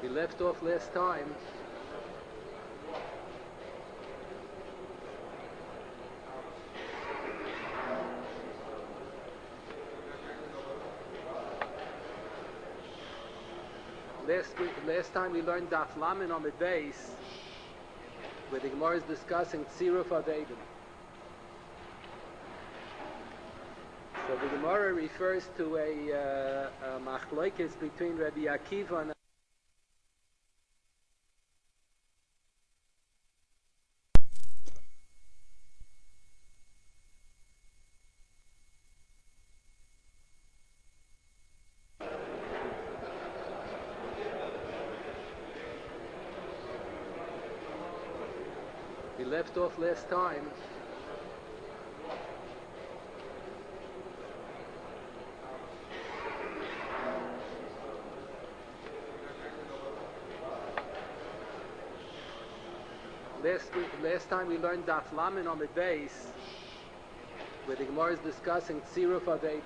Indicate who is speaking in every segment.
Speaker 1: We left off last time last time we learned Daf Lamed on the base, where the Gemara is discussing Tziruf Aveidim. So the Gemara refers to a machlokes between Rabbi Akiva and we left off last time last time we learned Daf Lamed on the base, where the Gemara is discussing Tziruf Aveidim.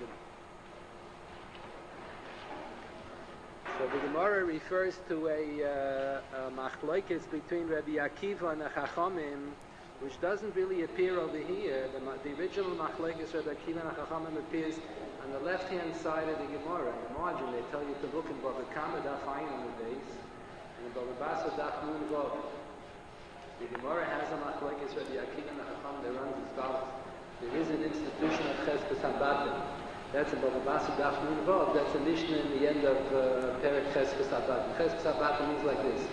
Speaker 1: So the Gemara refers to a machlokes between Rabbi Akiva and the Chachamim, which doesn't really appear over here. The original machlokes Rabbi Akiva and the Chachamim appears on the left-hand side of the Gemara. In the margin, they tell you to look in Bava Kama Daf Ayin on the base, and in Bava Basra Daf Nun Vav. The Gemara has a machlokes Rabbi Akiva and the Chachamim that runs as follows. There is an institution of Cheskas Habatim. That's in Bava Basra Daf Nun Vav. That's a Mishnah in the end of Perek Cheskas Habatim. Cheskas Habatim means like this.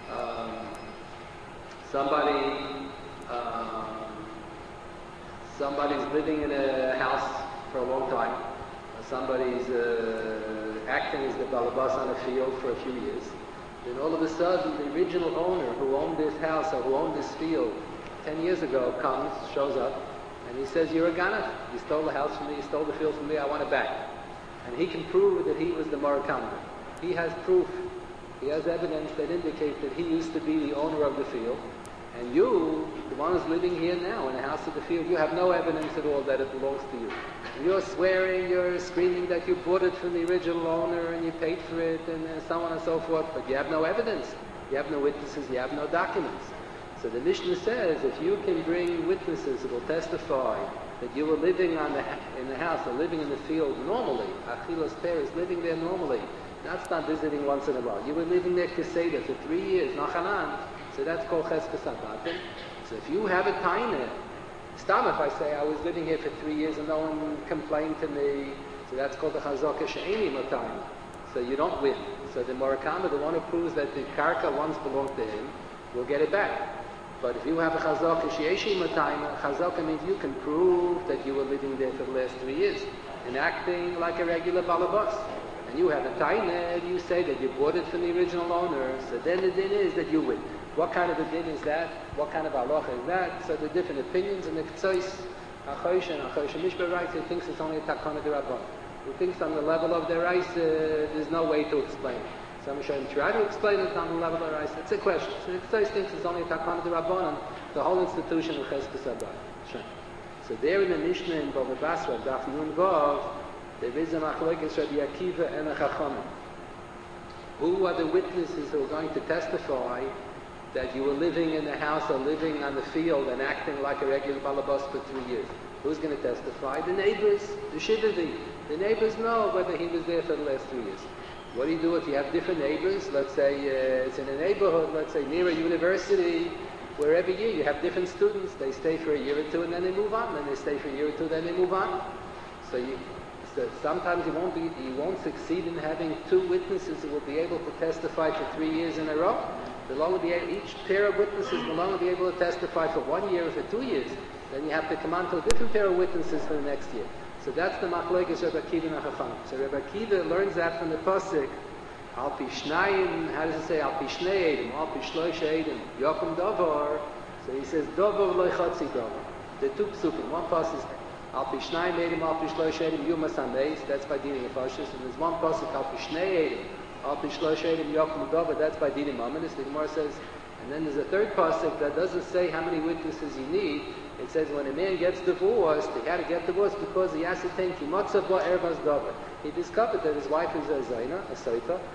Speaker 1: Somebody's living in a house for a long time. Somebody's acting as the balabas on a field for a few years. Then all of a sudden, the original owner who owned this house or who owned this field 10 years ago comes, shows up, and he says, "You're a ganav. You stole the house from me, you stole the field from me, I want it back." And he can prove that he was the Murakama. He has proof, he has evidence that indicates that he used to be the owner of the field. And you, the one who's living here now in the house of the field, you have no evidence at all that it belongs to you. And you're swearing, you're screaming that you bought it from the original owner and you paid for it and so on and so forth, but you have no evidence. You have no witnesses, you have no documents. So the Mishnah says, if you can bring witnesses who will testify that you were living in the house or living in the field normally, Achilos Peres, living there normally, that's not visiting once in a while. You were living there Keseda for 3 years, Nachanan, so that's called Cheskas Habatim. So if you have a taina, stam if I say I was living here for 3 years and no one complained to me, so that's called the Chazaka She'eni Matayna. So you don't win. So the Murakama, the one who proves that the Karka once belonged to him, will get it back. But if you have a Chazaka She'eshi Matayna, Chazaka means you can prove that you were living there for the last 3 years and acting like a regular balabas. And you have a taina, you say that you bought it from the original owner, so then the din is that you win. What kind of a din is that? What kind of halacha is that? So the different opinions in the Ketzois, Achosh and Achosh Mishba writes, he thinks it's only a takana de Rabban. He thinks on the level of their rice, there's no way to explain it. So I'm sure try to explain it on the level of their rice. It's a question. So the Ketzois thinks it's only a takana de Rabban, and the whole institution of Cheskas Habatim. So there in the Mishnah in Bava Basra, Daf Nun Vav, there is a machlokes Rabbi Akiva and a Chachamim. Who are the witnesses who are going to testify that you were living in the house or living on the field and acting like a regular balabas for 3 years? Who's going to testify? The neighbors, the Shivavi. The neighbors know whether he was there for the last 3 years. What do you do if you have different neighbors? Let's say it's in a neighborhood, let's say near a university, where every year you have different students. They stay for a year or two and then they move on. Then they stay for a year or two, then they move on. So sometimes you won't succeed in having 2 witnesses who will be able to testify for 3 years in a row. Each pair of witnesses will only be able to testify for 1 year or for 2 years. Then you have to come on to a different pair of witnesses for the next year. So that's the machlokes Rabbi Akiva and Chachamim. So Rabbi Akiva learns that from the pasuk, Al pi shnayim, how does it say? Al pi shnei edim, Al pi shlosh edim, Yokum davar. So he says, davar loy chatzi davar. The 2 psukim. One pasuk is Al pi shnayim edim, Al pi shlosh edim, Yumas hameis. That's by dinim Yefashis. And there's one pasuk, Al pi shnei edim, Al pi shlosh edim, Yokum davar. That's by dinim Amanis. The Gemara says, and then there's a third pasuk that doesn't say how many witnesses you need. It says when a man gets divorced, he had to get divorced because he ascertained he discovered that his wife is a zayna, a soita,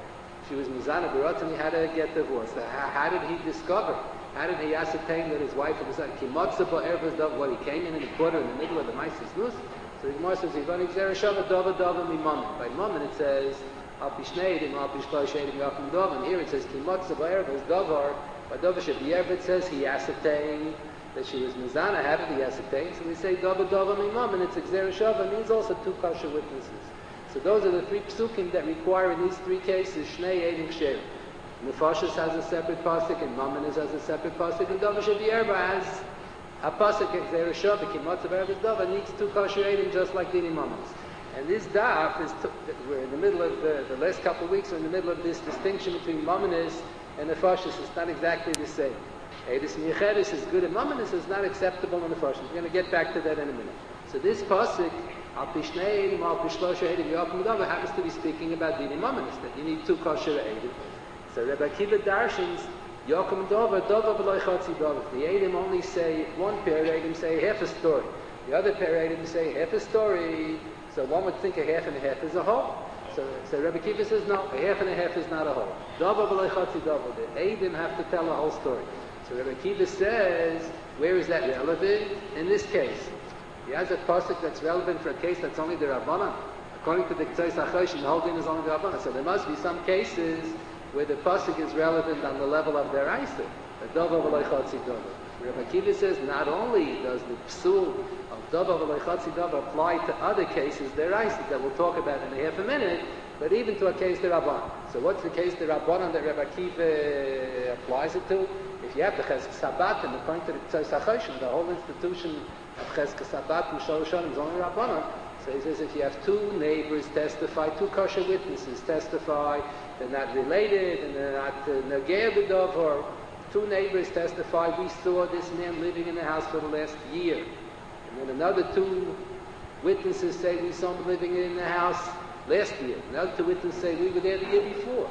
Speaker 1: She was Mizana B'Ratzon, he had to get divorced. How did he discover? How did he ascertain that his wife was Kimotza Ba'ervas Dov? What, he came in and he put her in the middle of the Maisis Nus? So the Gemara says, Yivani Gzera Shava Dova Dova Mimamin. By Mammon it says, Al Pishneidim, Al Pishloy Sheidim Yachim Dov. And here it says, Kimotza Ba'ervas Dovar. By Dova Shabiyerv it says, he ascertained that she was Mizana. How did he ascertain? So we say, Dova Dova Mimamin. It's Gzera Shava. Means also two kosher witnesses. So those are the three psukim that require in these three cases, Shnei Eidim Ksherim. Nefashis has a separate pasuk, and Mamonis has a separate pasuk, and Dova Shabiyerba has a pasuk, Gzera Shava, Kimotza B'Ervas Dova, needs two kosher Eidim just like Dini Mamonis. And this daf is, we're in the middle of the last couple of weeks, we're in the middle of this distinction between Mamonis and Nefashis. It's not exactly the same. Eidus Miyacheris is good, and Mamonis is not acceptable in Nefashis. We're going to get back to that in a minute. So this pasuk, Al Pishnei Eidim, Al Pishlosha Eidim, Yochim Dova, happens to be speaking about Dini Mamonis, that you need two kosher Eidim. So Rebbe Akiva darshans Yochim Dova, Dova V'loi Chotzi Dova. The Eidim only say, one pair of Eidim say half a story. The other pair of Eidim say half a story. So one would think a half and a half is a whole. So Rebbe Akiva says, no, a half and a half is not a whole. Dova V'loi Chotzi Dova. The Eidim have to tell a whole story. So Rebbe Akiva says, where is that relevant? In this case. He has a pasuk that's relevant for a case that's only the Rabbanan. According to the Ktsois HaChoshen, the whole thing is only the Rabbanan. So there must be some cases where the pasuk is relevant on the level of their Isa. The Dova V'loi Chotzi Dova. Rebbe Akiva says not only does the psul of Dova V'loi Chotzi Dova apply to other cases, their Isa, that we'll talk about in a half a minute, but even to a case the Rabbanan. So what's the case the Rabbanan that Rebbe Akiva applies it to? If you have the Cheskas Sabat, and according to the Ktsois HaChoshen, the whole institution of Cheskas Sabat and Shalosh Shonim is only Rabbanan. So he says if you have two neighbors testify, two kosher witnesses testify, they're not related and they're not Nager B'Dov, or two neighbors testify, we saw this man living in the house for the last year. And then another two witnesses say we saw him living in the house last year. Another two witnesses say we were there the year before.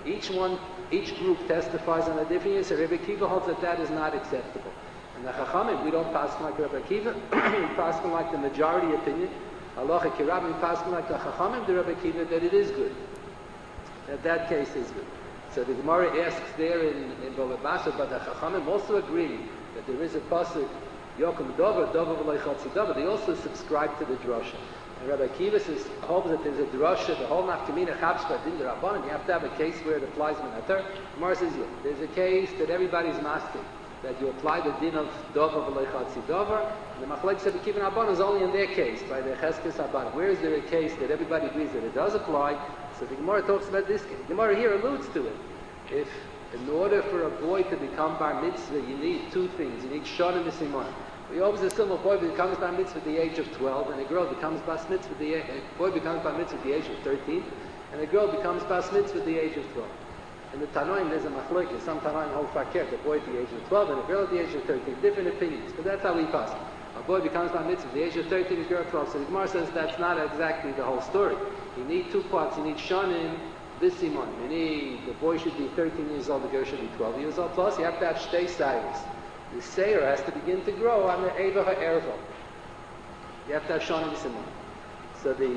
Speaker 1: Each group testifies on a different year. So Rebbe Akiva holds that is not acceptable. And the Chachamim, we don't pass like Rebbe Akiva, we pass like the majority opinion. Halacha Kirabim, we pass like the Chachamim, the Rebbe Akiva, that it is good. That case is good. So the Gemara asks there in Bava Basra, but the Chachamim also agree that there is a pasuk, Yochim Dova, Dova V'loi Chotzi Dova. They also subscribe to the drasha. And Rabbi Akiva says, holds that there's a drasha, the whole nafkamina chavshpa din d'Rabbanan. You have to have a case where it applies minater. Gemara says, yeah, there's a case that everybody's masking, that you apply the din of Dova V'loi Chotzi Dova. And the Machlekes Rabbi Akiva and Rabbanan is only in their case, by the Cheskes Abban. Where is there a case that everybody agrees that it does apply? So the Gemara talks about this case. The Gemara here alludes to it. If in order for a boy to become bar mitzvah, you need two things. You need shana and simon. We always assume a boy becomes bar mitzvah at the age of 12, and a girl becomes bar mitzvah a boy becomes bar mitzvah at the age of 13, and a girl becomes bar mitzvah at the age of 12. In the Tanoim, there's a machlokes. Some Tanoim hold fakir, the boy at the age of 12 and a girl at the age of 13. Different opinions, but that's how we pass. A boy becomes bar mitzvah at the age of 13, a girl at 12. So the Gemara says that's not exactly the whole story. You need two parts. You need shanim, this simon. You need, the boy should be 13 years old, the girl should be 12 years old. Plus, you have to have shtei sayers. The sayer has to begin to grow on the eva ha'erva. You have to have shanim simon. So the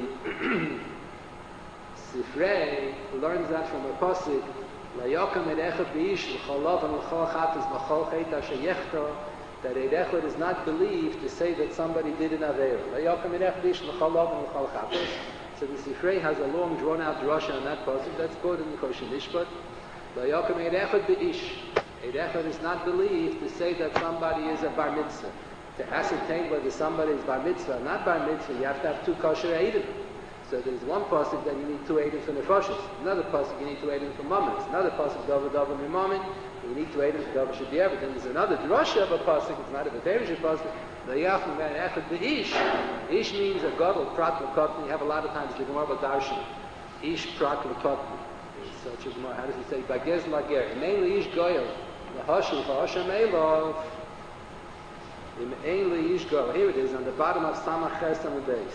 Speaker 1: Sifrei learns that from a pasuk, Layokam erecha b'ish l'cholav and l'chol chatas b'chol chet asher yechta, that Eirechot is not believed to say that somebody did an Aveira. Layokam erecha b'ish l'cholav and l'chol chatas. So the Sifrei has a long drawn-out drasha on that pasuk. That's quoted in the Kosher Mishpat. Layokam eirechot b'ish. Eirechot is not believed to say that somebody is a bar mitzvah. To ascertain whether somebody is bar mitzvah or not bar mitzvah, you have to have two kosher eidim. So there's one pasuk that you need two eidim for nefashos. Another pasuk you need two eidim for mammons. Another pasuk dava dava mimamin. You need two eidim for dava should be everything. There's another drasha of a pasuk. It's not a b'terish pasuk. Layachim eirechot b'ish. Ish means a gadol prat l'kotni. You have a lot of times the Gemara b'darshan. Ish prat l'kotni. Such as more. How does it say? Bagez lager. Mainly ish goyel. Lahashu v'hasham elov. Mainly ish goyel. Here it is on the bottom of Samach Ches on the base.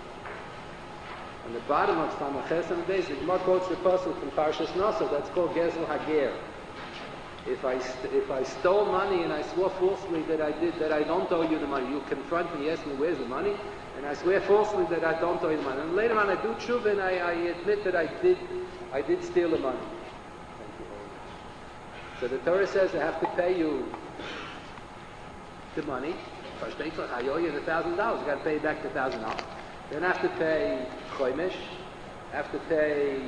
Speaker 1: On the bottom of Samach Ches on the base, the Gemara quotes the pasuk from Parshas Naso. That's called Gezel Hager. If I stole money and I swore falsely that I don't owe you the money, you confront me, ask me where's the money, and I swear falsely that I don't owe you the money. And later on I do tshuva and I admit that I did steal the money. Thank you very much. So the Torah says I have to pay you the money. First, I owe you the $1,000. You got to pay back the $1,000. Then I have to pay chomish. I have to pay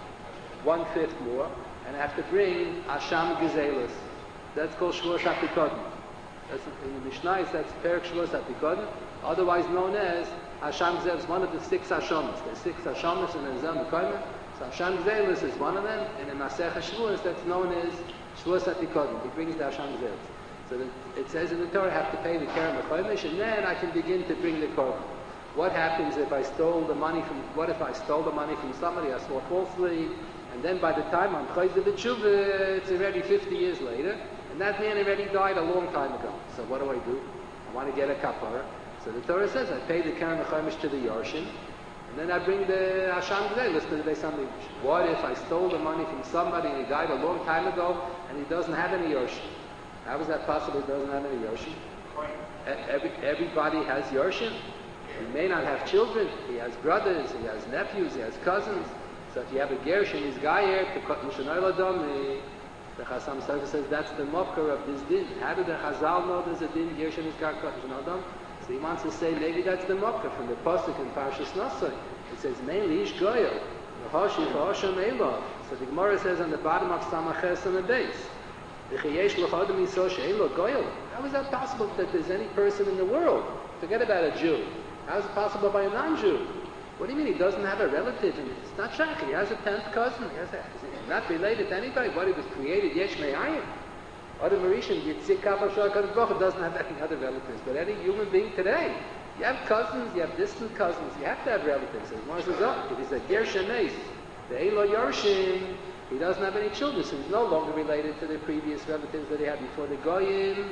Speaker 1: 1/5 more, and I have to bring Asham Gezelis. That's called Shvur Shapikodim. That's in the Mishnah. That's Perek Shvur Shapikodim, otherwise known as Asham Gezelis. One of the 6 Hashamas. There's 6 Hashamas in the Zem Koimah. So Asham Gezelis is one of them, and in Masech Shvuos that's known as Shvur Shapikodim. He brings the Asham Gezelis. So it says in the Torah, I have to pay the Kerem Chomish, and then I can begin to bring the Korban. What happens if I stole the money from? What if I stole the money from somebody? I swore falsely, and then by the time I'm chayzer b'tshuva, it's already 50 years later, and that man already died a long time ago. So what do? I want to get a kapara. So the Torah says I pay the Keren Chomish to the Yorshin, and then I bring the Asham Gezelis to the Beis Hamikdash. What if I stole the money from somebody and he died a long time ago, and he doesn't have any Yorshin? How is that possible? He doesn't have any Yorshin. Everybody has Yorshin. He may not have children, he has brothers, he has nephews, he has cousins. So if you have a Gershon, he's Gayer, to cut Mishanoi Ladom, the Chasam Sofer says that's the mocker of this din. How did the Chazal know there's a din, Gershon is Gar cut Mishanoi Ladom? So he wants to say maybe that's the mocker from the Pasuk in Parshas Nosoi. It says mainly Ish Goyel, V'hoshi V'hosham Elov. So the Gemara says on the bottom of Samaches on the base, V'chayesh L'chodem Yisro She'elo Goyel. How is that possible that there's any person in the world? Forget about a Jew. How is it possible by a non-Jew? What do you mean he doesn't have a relative? It's not Shach. He has a 10th cousin. He's not related to anybody. What, he was created Yesh Me'ayin? Adam Marishan, Yitzik Kavashar Kadosh Baruch Hu doesn't have any other relatives. But any human being today, you have cousins, you have distant cousins, you have to have relatives. As Moses says, oh, if he's a Gershones, the Elo Yorshim, he doesn't have any children, so he's no longer related to the previous relatives that he had before the Goyim.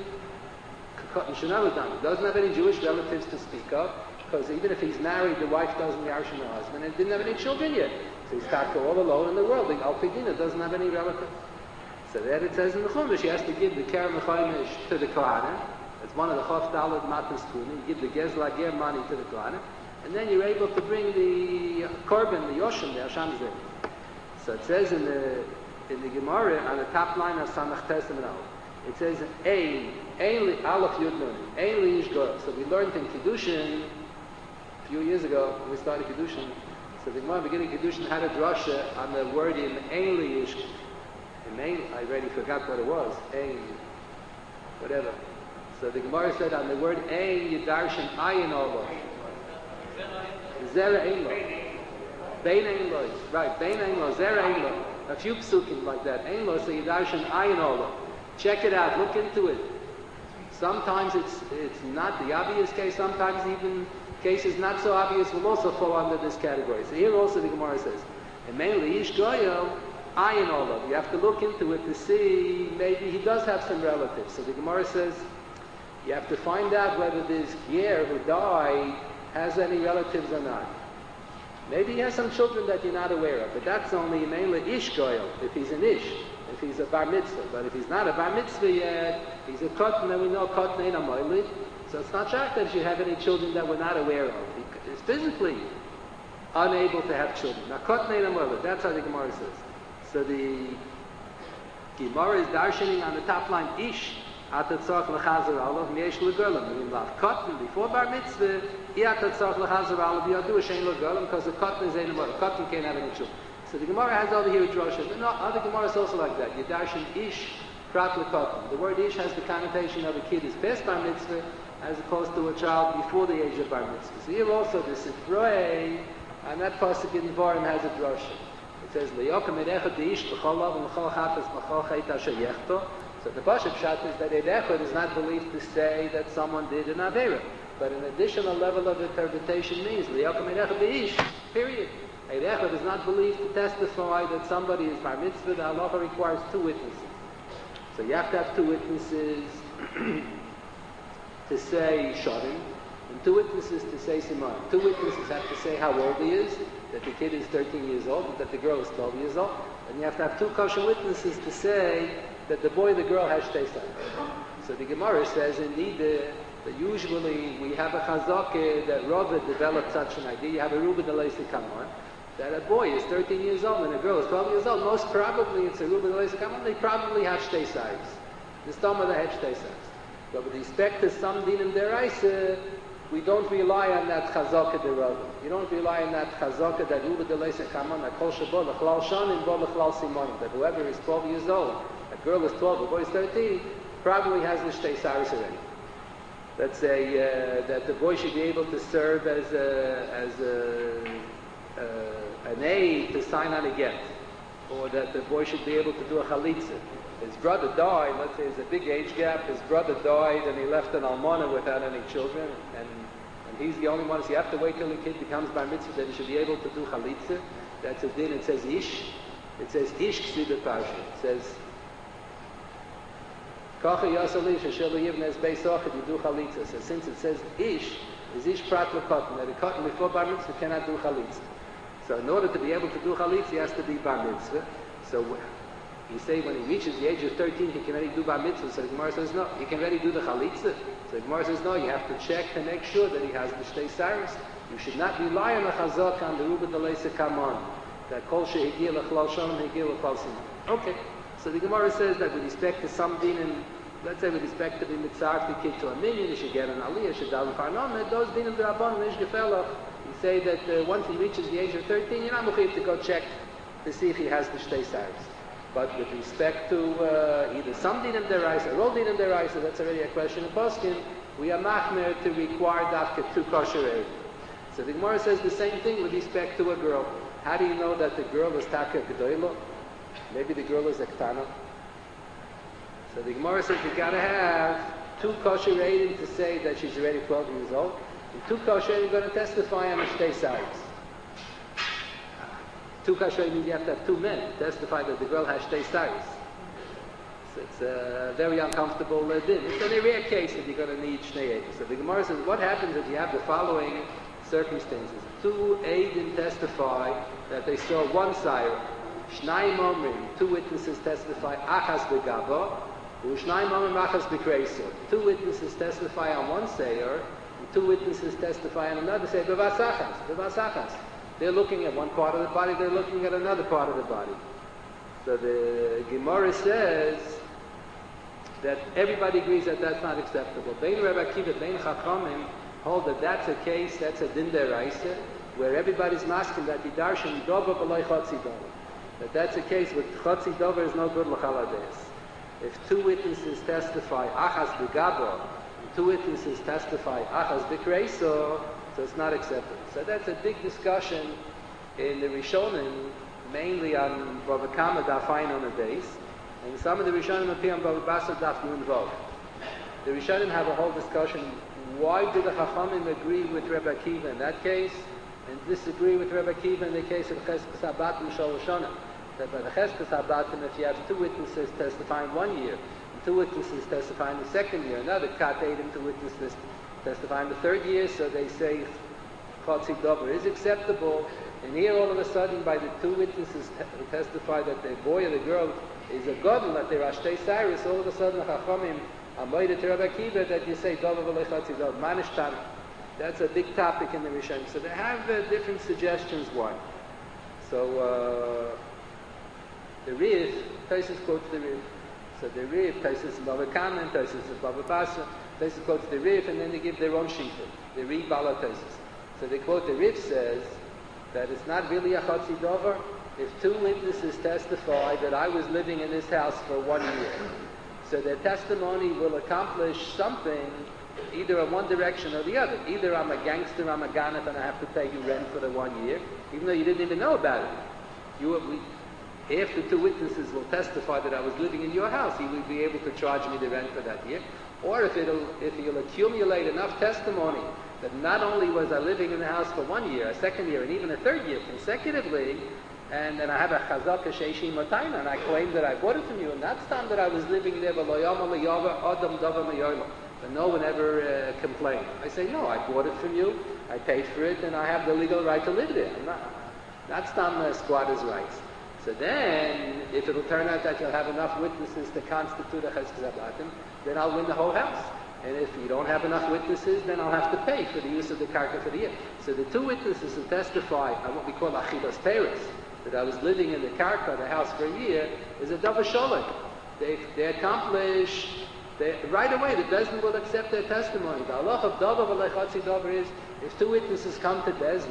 Speaker 1: He doesn't have any Jewish relatives to speak of. Because even if he's married, the wife doesn't yarshin her husband and didn't have any children yet. So he's taka all alone in the world. The Alpidina doesn't have any relatives. So there it says in the Chumash, he has to give the Kerem Chomish to the Kohanim. That's one of the Chof Dalad Matas Tuni. You give the Gezla Ger money to the Kohanim. And then you're able to bring the Korban, the Yoshim, the Hasham Zeh. So it says in the Gemara, on the top line of Samach Tesem and Aleph, it says, Ein Aleph Yud Nun, Ein Li Ish Goy. So we learned in Kiddushin, a few years ago when we started Kiddushin, so the Gemara beginning Kiddushin had a drasha on the word in Ein Li Ish. I already forgot what it was. Ein, whatever. So the Gemara said on the word Ein Yidarshan Ayin Olo. Zera Ein Lo. Bein Ein Lo. Right, Bein Ein Lo, Zera Ein Lo. A few psukim like that. Ein Lo, so Yidarshan Ayin Olo. Check it out, look into it. Sometimes it's not the obvious case, sometimes even cases not so obvious will also fall under this category. So here also the Gemara says, and mainly Ish Goyel, Ayin Olav. You have to look into it to see maybe he does have some relatives. So the Gemara says, you have to find out whether this Ger who died has any relatives or not. Maybe he has some children that you're not aware of, but that's only mainly Ish Goyel, if he's an Ish. If he's a bar mitzvah, but if he's not a bar mitzvah yet, he's a katan, and we know katan ain't a moilid, so it's not shocked that you have any children that we're not aware of. He's physically unable to have children. Now katan ain't a moilid, that's how the Gemara says. So the Gemara is darshaning on the top line, ish, atatzach l'chazar alav, miesh l'gurlam. Meaning lav katan, before bar mitzvah, I atatzach l'chazar alav, yadu shein l'gurlam, because the katan is ain't a moilid. Katan can't have any children. So the Gemara has over here a drasha, but no, other Gemara is also like that. Yedarshan ish prat l'kotam. The word ish has the connotation of a kid is past bar mitzvah, as opposed to a child before the age of bar mitzvah. So here also the Sifrei, and that pasuk in Dvarim has a drasha. It says le'yokem edechad ish l'chol lav and l'chol chafes l'chol chet asher yechto. So the pasuk pshat is that edechad is not believed to say that someone did an avera, but an additional level of interpretation means le'yokem edechad ish. Period. Eid Echad is not believed to testify that somebody is bar mitzvah. The halacha requires 2 witnesses. So you have to have 2 witnesses to say Shadim, and 2 witnesses to say Simon. 2 witnesses have to say how old he is, that the kid is 13 years old, and that the girl is 12 years old. And you have to have 2 kosher witnesses to say that the boy and the girl has shtei sons. So the Gemara says, indeed, that usually we have a chazakah that Rava developed such an idea. You have a Ruben Deleisi Kamon, that a boy is 13 years old and a girl is 12 years old. Most probably it's a Ruben Deleisi Kamon. They probably have shtei saris. The stomach they have shtei saris. But with respect to some dinim deraisa, we don't rely on that chazakah de Rava. You don't rely on that chazakah that Ruben Deleisi Kamon, that kol shabo lechlal shanim bo lechlal simonim, that whoever is 12 years old, a girl is 12, a boy is 13, probably has the shtei saris already. Let's say that the boy should be able to serve as an aide to sign on a get, or that the boy should be able to do a chalitza. His brother died, let's say there's a big age gap, his brother died and he left an almana without any children, and he's the only one, so you have to wait till the kid becomes bar mitzvah that he should be able to do chalitza. That's a din, it says ish. It says ish ksiba parsha. It says Kacha Yasalish Shelo Yivnes Beisachad you do chalitza. So since it says ish, is ish prat lekotten, that a cotton before bar mitzvah cannot do chalitza. So in order to be able to do chalitza, he has to be bar mitzvah. So you say when he reaches the age of 13, he can already do bar mitzvah. So the Gemara says no, he can already do the chalitza. So the Gemara says no, you have to check to make sure that he has the shtei saris. You should not rely on the chazak on the Ruba Deleisa Kamon, that kol she'higil lechlal shonim higil lechlal siman. Okay. So the Gemara says that with respect to some din, and let's say with respect to the mitzvah the kid to a million, he should get an aliyah, should daven farnomet, those din of the rabban ish gefelach. You say that once he reaches the age of 13, you're not mechuyev to go check to see if he has the shtei saris. But with respect to either some din of deraisa or all din of deraisa, that's already a question of poskin. We are machmer to require dafka two kosher eid. So the Gemara says the same thing with respect to a girl. How do you know that the girl is taka gedoylo? Maybe the girl is a ktana. So the Gemara says you gotta have two kosher eidim to say that she's already 12 years old. And two kosher eidim are going to testify on the shtei saris. Two kosher means you have to have two men to testify that the girl has shtei saris. So it's a very uncomfortable din. It's a rare case that you're going to need shnei eidim. So the Gemara says what happens if you have the following circumstances. Two eidim testify that they saw one siren. Shnayim omrim, two witnesses testify achas begava, u'shnayim omrim achas bekreiso. Two witnesses testify on one sayer, and two witnesses testify on another sayer. Bevasachas. They're looking at one part of the body, they're looking at another part of the body. So the Gemara says that everybody agrees that that's not acceptable. Bein Rabbi Akiva, Bein Chachamim hold that that's a case, that's a din deraisa, where everybody's masking that yidarshin dover b'loy chotzi dover. That's a case with chotzi dover is no good l'chalades. If two witnesses testify achas begabo, and two witnesses testify achas bekreiso, so it's not acceptable. So that's a big discussion in the Rishonim, mainly on Bava Kama daf ayin on the base, and some of the Rishonim appear on Bava Basra daf nun vav. The Rishonim have a whole discussion. Why did the Chachamim agree with Rebbe Akiva in that case, and disagree with Rebbe Akiva in the case of Cheskes Habatim Shalosh Shana? That by the Cheskes Habatim, if you have two witnesses testifying 1 year, and two witnesses testifying the second year, another Kat Eidim, two witnesses testifying the third year, so they say Chotzi Dover is acceptable. And here all of a sudden, by the two witnesses who testify that the boy or the girl is a godel, that they're Ashtei Cyrus, all of a sudden the Chachamim Amoyda to Rabbi Akiva that you say Dover v'lei Chotzi Dover, Manish Tana. That's a big topic in the Rishonim. So they have different suggestions why. So the Riv, Taisus quotes the Riv. So the Riv, Taisus is Bava Kama, Taisus is Bava Basra, Taisus quotes the Riv, and then they give their own shita. The Riv Bala Taisus. So they quote the Riv says that it's not really a Chotzi Dover if two witnesses testify that I was living in this house for 1 year. So their testimony will accomplish something either in one direction or the other. Either I'm a gangster, I'm a ganef, and I have to pay you rent for the 1 year, even though you didn't even know about it. After two witnesses will testify that I was living in your house, he will be able to charge me the rent for that year. Or if he'll accumulate enough testimony that not only was I living in the house for 1 year, a second year, and even a third year consecutively, and then I have a chazaka sheishi matayna, and I claim that I bought it from you, and that's time that I was living there, but no one ever complained. I say, no, I bought it from you, I paid for it, and I have the legal right to live there. That's not squatter's rights. So then, if it'll turn out that you'll have enough witnesses to constitute a cheskes habatim, then I'll win the whole house. And if you don't have enough witnesses, then I'll have to pay for the use of the karka for the year. So the two witnesses who testify on what we call achilas teres, that I was living in the karka, the house, for a year, is a davar sholek. They accomplish, right away, the Bezdin will accept their testimony. The halach of davar v'lechatzi davar is, if two witnesses come to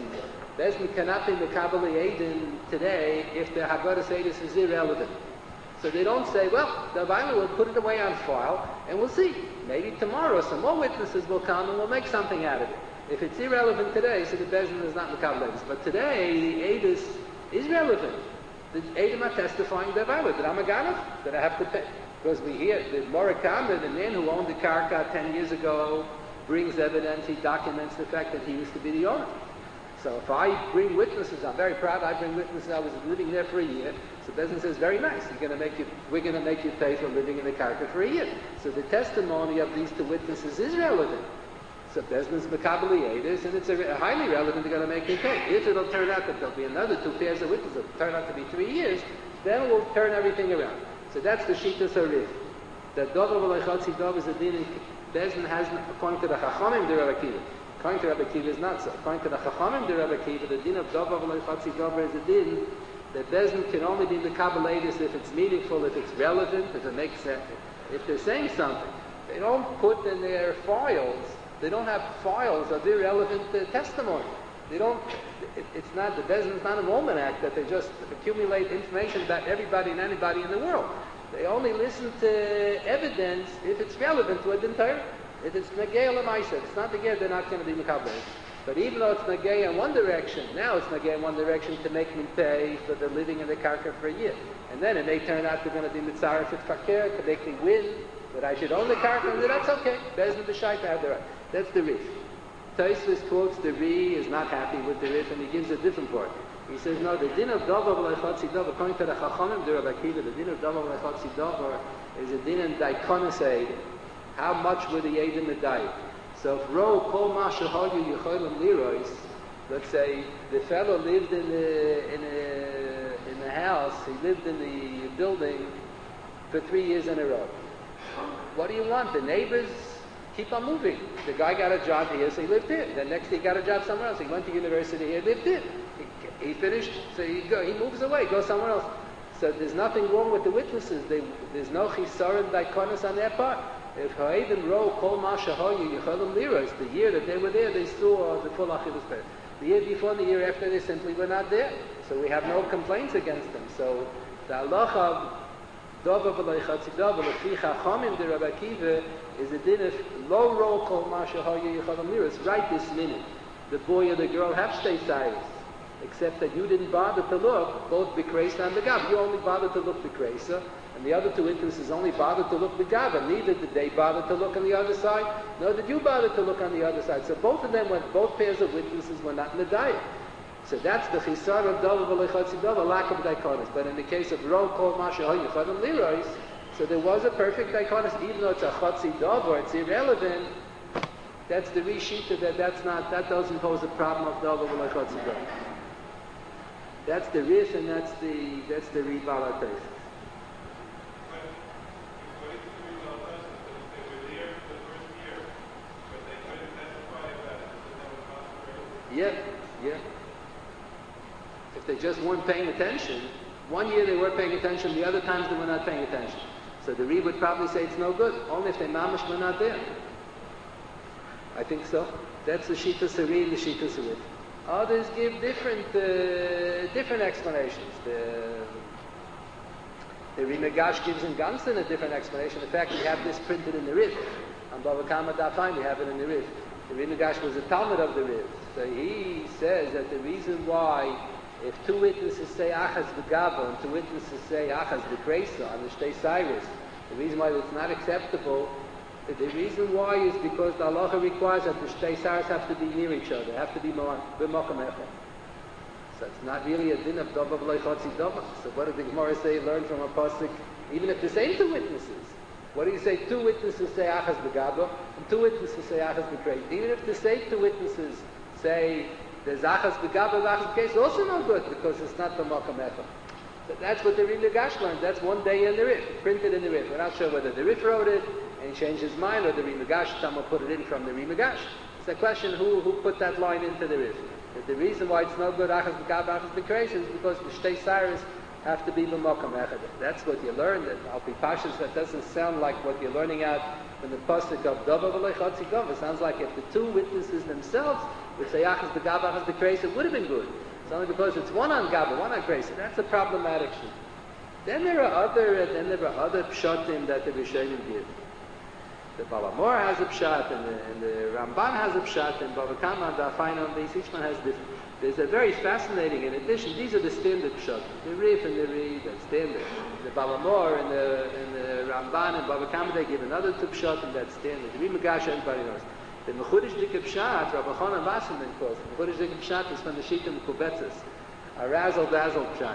Speaker 1: Bezdin cannot be mekabel eidin today if the haggadah seidus is irrelevant. So they don't say, well, the Bible will put it away on file, and we'll see. Maybe tomorrow some more witnesses will come and we'll make something out of it. If it's irrelevant today, so the Bezdin is not mekabel eidus. But today, the eidus is relevant. The eidim are testifying the Bible. That I'm a ganav, that I have to pay. Because we hear the Morakam, the man who owned the karka 10 years ago, brings evidence, he documents the fact that he used to be the owner. So if I bring witnesses, I'm very proud, I bring witnesses, I was living there for a year. So Bezdin says, very nice, we're going to make you pay for living in the karka for a year. So the testimony of these two witnesses is relevant. So Bezdin's mekabel eidus, and it's highly relevant, they're going to make you pay. If it'll turn out that there'll be another 2 pairs of witnesses, it'll turn out to be 3 years, then we'll turn everything around. So that's the Shitas Harif. That davar v'lechatzi davar is a din Bezdin has, according to the Chachamim, the Rebbe Akiva. According to Rebbe Akiva is not so. According to the Chachamim, the Rebbe Akiva, the din of davar v'lechatzi davar is a din that Bezdin can only be mekabel eidus if it's meaningful, if it's relevant, if it makes sense. If they're saying something, they don't put in their files, they don't have files of irrelevant testimony. They don't, it's not, the Bezdin is not an almanac that they just accumulate information about everybody and anybody in the world. They only listen to evidence if it's relevant to a din Torah. If it's Nagaya Lamaisa, if it's not Nagaya, they're not going to be Mekabel. But even though it's Nagaya in one direction, now it's Nagaya in one direction to make me pay for the living in the karka for a year. And then it may turn out they're going to be Mitzaref at Fakir to make me win, that I should own the karka, and that's okay. Bezdin B'Shaita have the right. That's the Rif. Tosfos quotes the Ri is not happy with the Rif, and he gives a different part. He says, no, the din of davar v'lechatzi davar, according to the Chachamim, the Rebbe Akiva, the din of davar v'lechatzi davar is a din in daikonos eidim. How much were the eidim medayik? So if ro kol ma shehayu yicholim lirois, let's say the fellow lived in the house, he lived in the building for 3 years in a row. What do you want? The neighbors keep on moving. The guy got a job here, so he lived here. Then next he got a job somewhere else. He went to university here, lived here. He finished, so he moves away, goes somewhere else. So there's nothing wrong with the witnesses. There's no chisaron daikonos on their part. If ha'edim ro kol ma shehayu yicholim liros, the year that they were there, they saw the full achilles peh. The year before and the year after, they simply were not there. So we have no complaints against them. So the halacha of davar v'lechatzi davar, lefi chachamim the Rebbe Akiva, is a din of lo ro kol ma shehayu yicholim liros. Right this minute, the boy or the girl have shtei sayis, except that you didn't bother to look both b'kreisa and b'gav. You only bothered to look b'kreisa, and the other two witnesses only bothered to look b'gav, and neither did they bother to look on the other side, nor did you bother to look on the other side. So both of them, both pairs of witnesses were not medayik. So that's the chisar of davar v'lechatzi davar, lack of daikonos. But in the case of ro kol ma shehayu yicholim liros, so there was a perfect daikonos, even though it's a chatzi davar, it's irrelevant. That's the reshita that doesn't pose a problem of davar v'lechatzi davar. That's the Rif, and that's the Ribala Tosfos. Yeah. If they just weren't paying attention, 1 year they were paying attention, the other times they were not paying attention. So the Rib would probably say it's no good, only if they mamash were not there. I think so. That's the Shita Sari and the Shita Sari. Others give different explanations. The Rimagash gives in Gansen a different explanation. In fact, we have this printed in the Rif. On Bava Kama Dafaim, we have it in the Rif. The Rimagash was a Talmud of the Rif. So he says that the reason why, if two witnesses say Achaz B'Gava and two witnesses say Achaz B'Kreisa on the Shtei Cyrus, the reason why it's not acceptable, the reason why is because the halacha requires that the Shtei Cyrus have to be near each other, have to be b'makom echad. So it's not really a din of davar v'lechatzi davar. So what did the Gemara say, learn from a pasuk, even if the same two witnesses? What do you say? Two witnesses say Achaz B'Gava, and two witnesses say Achaz B'Kreisa. Even if the same two witnesses say there's Achaz B'Gava and Achaz B'Kreisa, also no good, because it's not b'makom echad. That's what the Rimagash learned. That's one day in the Rif, printed in the Rif. We're not sure whether the Rif wrote it and he changed his mind, or the Rimagash, someone put it in from the Rimagash. It's a question who put that line into the Rif. The reason why it's no good Achas B'Gab, Achas B'Kreis is because the Shtei Cyrus have to be b'mokum echad. That's what you learn. That Al Pi Pashas, that doesn't sound like what you're learning out in the pasuk of Dova v'Lo Chotzi Gov. It sounds like if the two witnesses themselves would say Achas B'Gab, Achas B'Kreis, it would have been good. It's only because it's one on Gaba, one on Kreis. That's a problematic thing. Then there are other pshatim that the Rishonim give. The Balamor has a pshat, and the Ramban has a pshat, and Bava Kama and Dafayna, each one has different. There's a very fascinating, in addition, these are the standard pshat. The Rif and the Ri, that's standard. The Balamor and the Ramban and Bava Kama, they give another two pshat, and that's standard. The Rimagash, everybody knows. The Mechudish Dike Pshat, Rabbi Chanan Wasserman calls it. Mechudish Dike Pshat is from the Shita Mekubetzes, a razzle-dazzle pshat.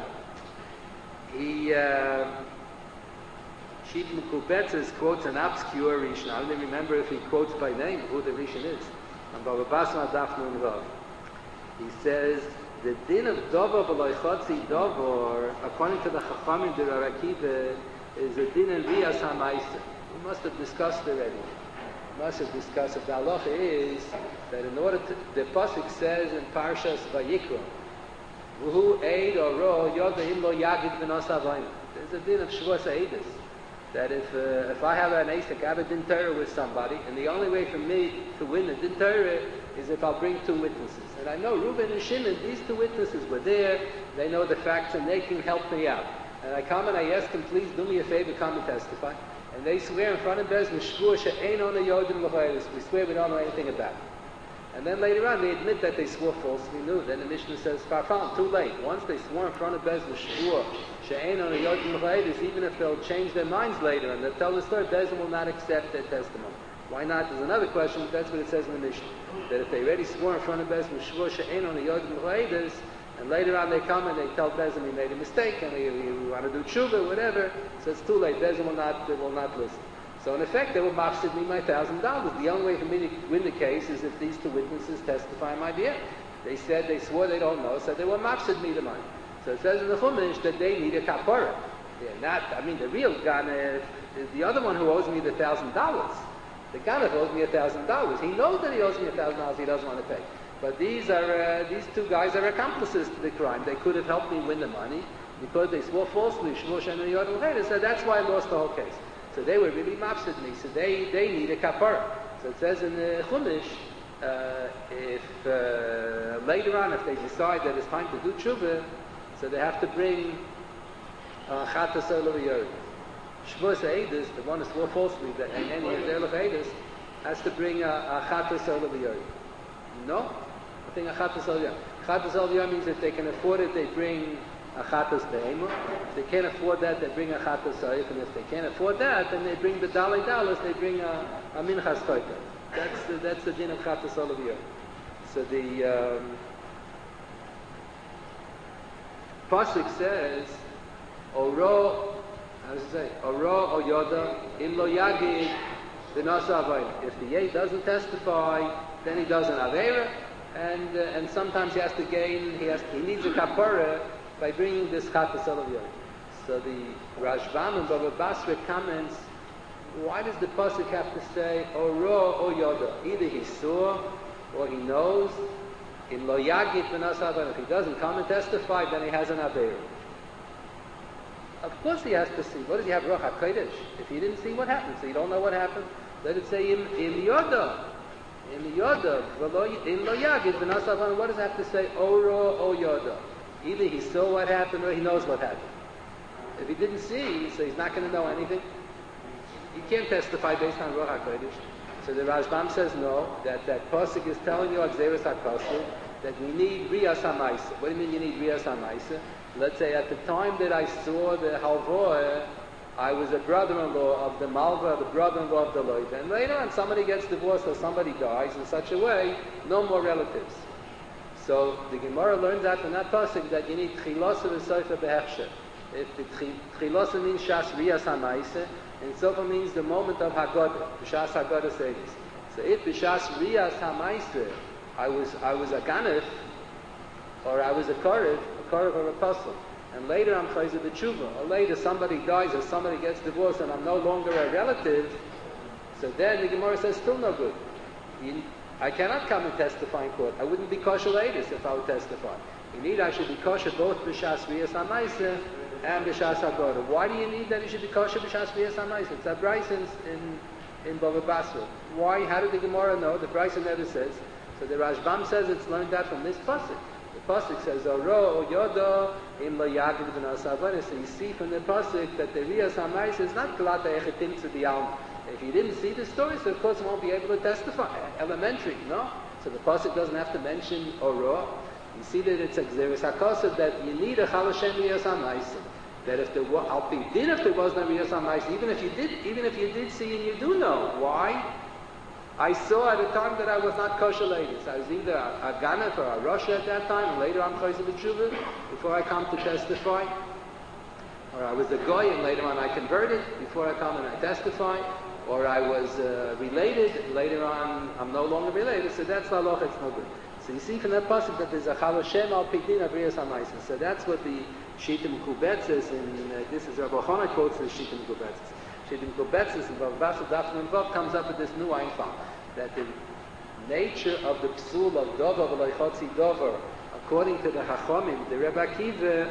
Speaker 1: Shita Mekubetzes quotes an obscure Rishon. I don't remember if he quotes by name who the Rishon is. And Baba Basma Daf Nun Vav. He says, the din of Dover v'Lo Chotzi Dover, according to the Chachamim de Rav Akiva, is a din in Riyas HaMaisa. We must have discussed already. Must have discussed it. The halacha is that in order to, the pasuk says in Parshas Vayikra, V'hu eid or ro yodaim lo yagid v'nos avayim. There's a din of Shavuos Eidus that if I have an Asik, I have a din Torah with somebody, and the only way for me to win the din Torah is if I'll bring two witnesses. And I know Reuben and Shimon, these two witnesses were there, they know the facts, and they can help me out. And I come and I ask them, please do me a favor, come and testify. And they swear in front of Bezdin, Shvur she'ein ona yodim l'chayris. We swear we don't know anything about it. And then later on, they admit that they swore falsely. Then the Mishnah says, Farfam, too late. Once they swore in front of Bezdin, Shvur she'ein ona yodim l'chayris, even if they'll change their minds later and they'll tell the story, Bezdin will not accept their testimony. Why not? There's another question, but that's what it says in the Mishnah. That if they already swore in front of Bezdin, Shvur she'ein ona yodim l'chayris, and later on they come and they tell Bezdin we made a mistake and we want to do tshuva, whatever. So it's too late. Bezdin will not listen. So in effect, they will mafsid me my $1,000. The only way for me to win the case is if these two witnesses testify my behalf. They said they swore they don't know, so they will mafsid me the money. So it says in the Chumash that they need a kapara. They're not. I mean, the real ganef is the other one who owes me the $1,000. The ganef owes me $1,000. He knows that he owes me $1,000. He doesn't want to pay. But these two guys are accomplices to the crime. They could have helped me win the money because they swore falsely. So that's why I lost the whole case. So they were really mafsid me. So they need a kapara. So it says in the Chumash, if later on, if they decide that it's time to do tshuva, so they have to bring chatas olav. Shavuos Eidus, the one who swore falsely, that and any of their Eidus, has to bring a chatas olav. No? I think a chatas al yom. Chatas al yom means if they can afford it, they bring a chatas be'ema. If they can't afford that, they bring a chatas saif. And if they can't afford that, then they bring the dalei dalas, they bring a minchas koita. That's the din of chatas al yom. So the pasuk says, Oro, how does it say? Oro o yoda im lo yagid v'nasa avayim. If the yeh doesn't testify, then he does an avera, and sometimes he has to gain. He needs a kapara by bringing this chatas olav yom. So the Rashbam and Baba Basra comments, why does the pasuk have to say oro o yoda? Either he saw or he knows. In lo yagit v'nasa, if he doesn't come and testify, then he has an avera. Of course he has to see. What does he have? Ruach HaKodesh. If he didn't see, what happened? So you don't know what happened. Let it say im yoda. In the Yoda, in Lo Yagid, V'nasavan, what does it have to say? Oro o Yoda. Either he saw what happened or he knows what happened. If he didn't see, so he's not going to know anything. He can't testify based on Ruach HaKodesh. So the Rashbam says no, that pasuk is telling you Xeris HaKosel, that we need Riyas HaMaisa. What do you mean you need Riyas HaMaisa? Let's say at the time that I saw the Halvoah, I was a brother-in-law of the Malva, the brother-in-law of the Loiv. And later on, somebody gets divorced or somebody dies in such a way, no more relatives. So the Gemara learns out from that pasuk that you need Chilosa v'Sofa b'Hechsher. If the Chilosa means Shas Riyas HaMaisa, and Sofa means the moment of Haggadah, B'Shas Haggadah Sedis. So if B'Shas Riyas HaMaisa, I was a Ganef, or I was a Korev or a Apostle, and later I'm chayzer b'tshuva, or later somebody dies or somebody gets divorced and I'm no longer a relative, so then the Gemara says still no good. I cannot come and testify in court. I wouldn't be kosher later if I would testify. I should be kosher both b'shas v'yas ha'maisa and b'shas ha'goda. Why do you need that you should be kosher b'shas v'yas ha'maisa? It's a brayson in Bava Basra. Why? How did the Gemara know? The brayson never says. So the Rashbam says it's learned that from this pasuk. The pasuk says, "Oro yoda im lo yagid v'nasavane." So you see from the pasuk that the riyas ha'maisa is not glata echetim to the alma. If you didn't see the story, so of course you won't be able to testify. Elementary, no? So the pasuk doesn't have to mention oro. You see that it's a gzeres hakosov that you need a chalashem riyas ha'maisa. That if there was, if there was no riyas ha'maisa, even if you did see and you do know, why? I saw at a time that I was not kosher ladies. I was either a ganef or a Russia at that time, and later I'm chayzer b'tshuva before I come to testify. Or I was a goy and later on I converted before I come and I testify. Or I was related, and later on I'm no longer related. So that's the halacha, it's no good. So you see from that pasuk that there's a chalashem al pidin of riyas ha'maisa. So that's what the Shittim Kubetzes, and this is Rabbi Chana quotes the Shittim Kubetzes. Shittim Kubetzes and Bava Basra Daf Nun Vav comes up with this new einfall, that the nature of the psul of dover v'loichotzi dover, according to the Chachamim, the Rebbe Akiva,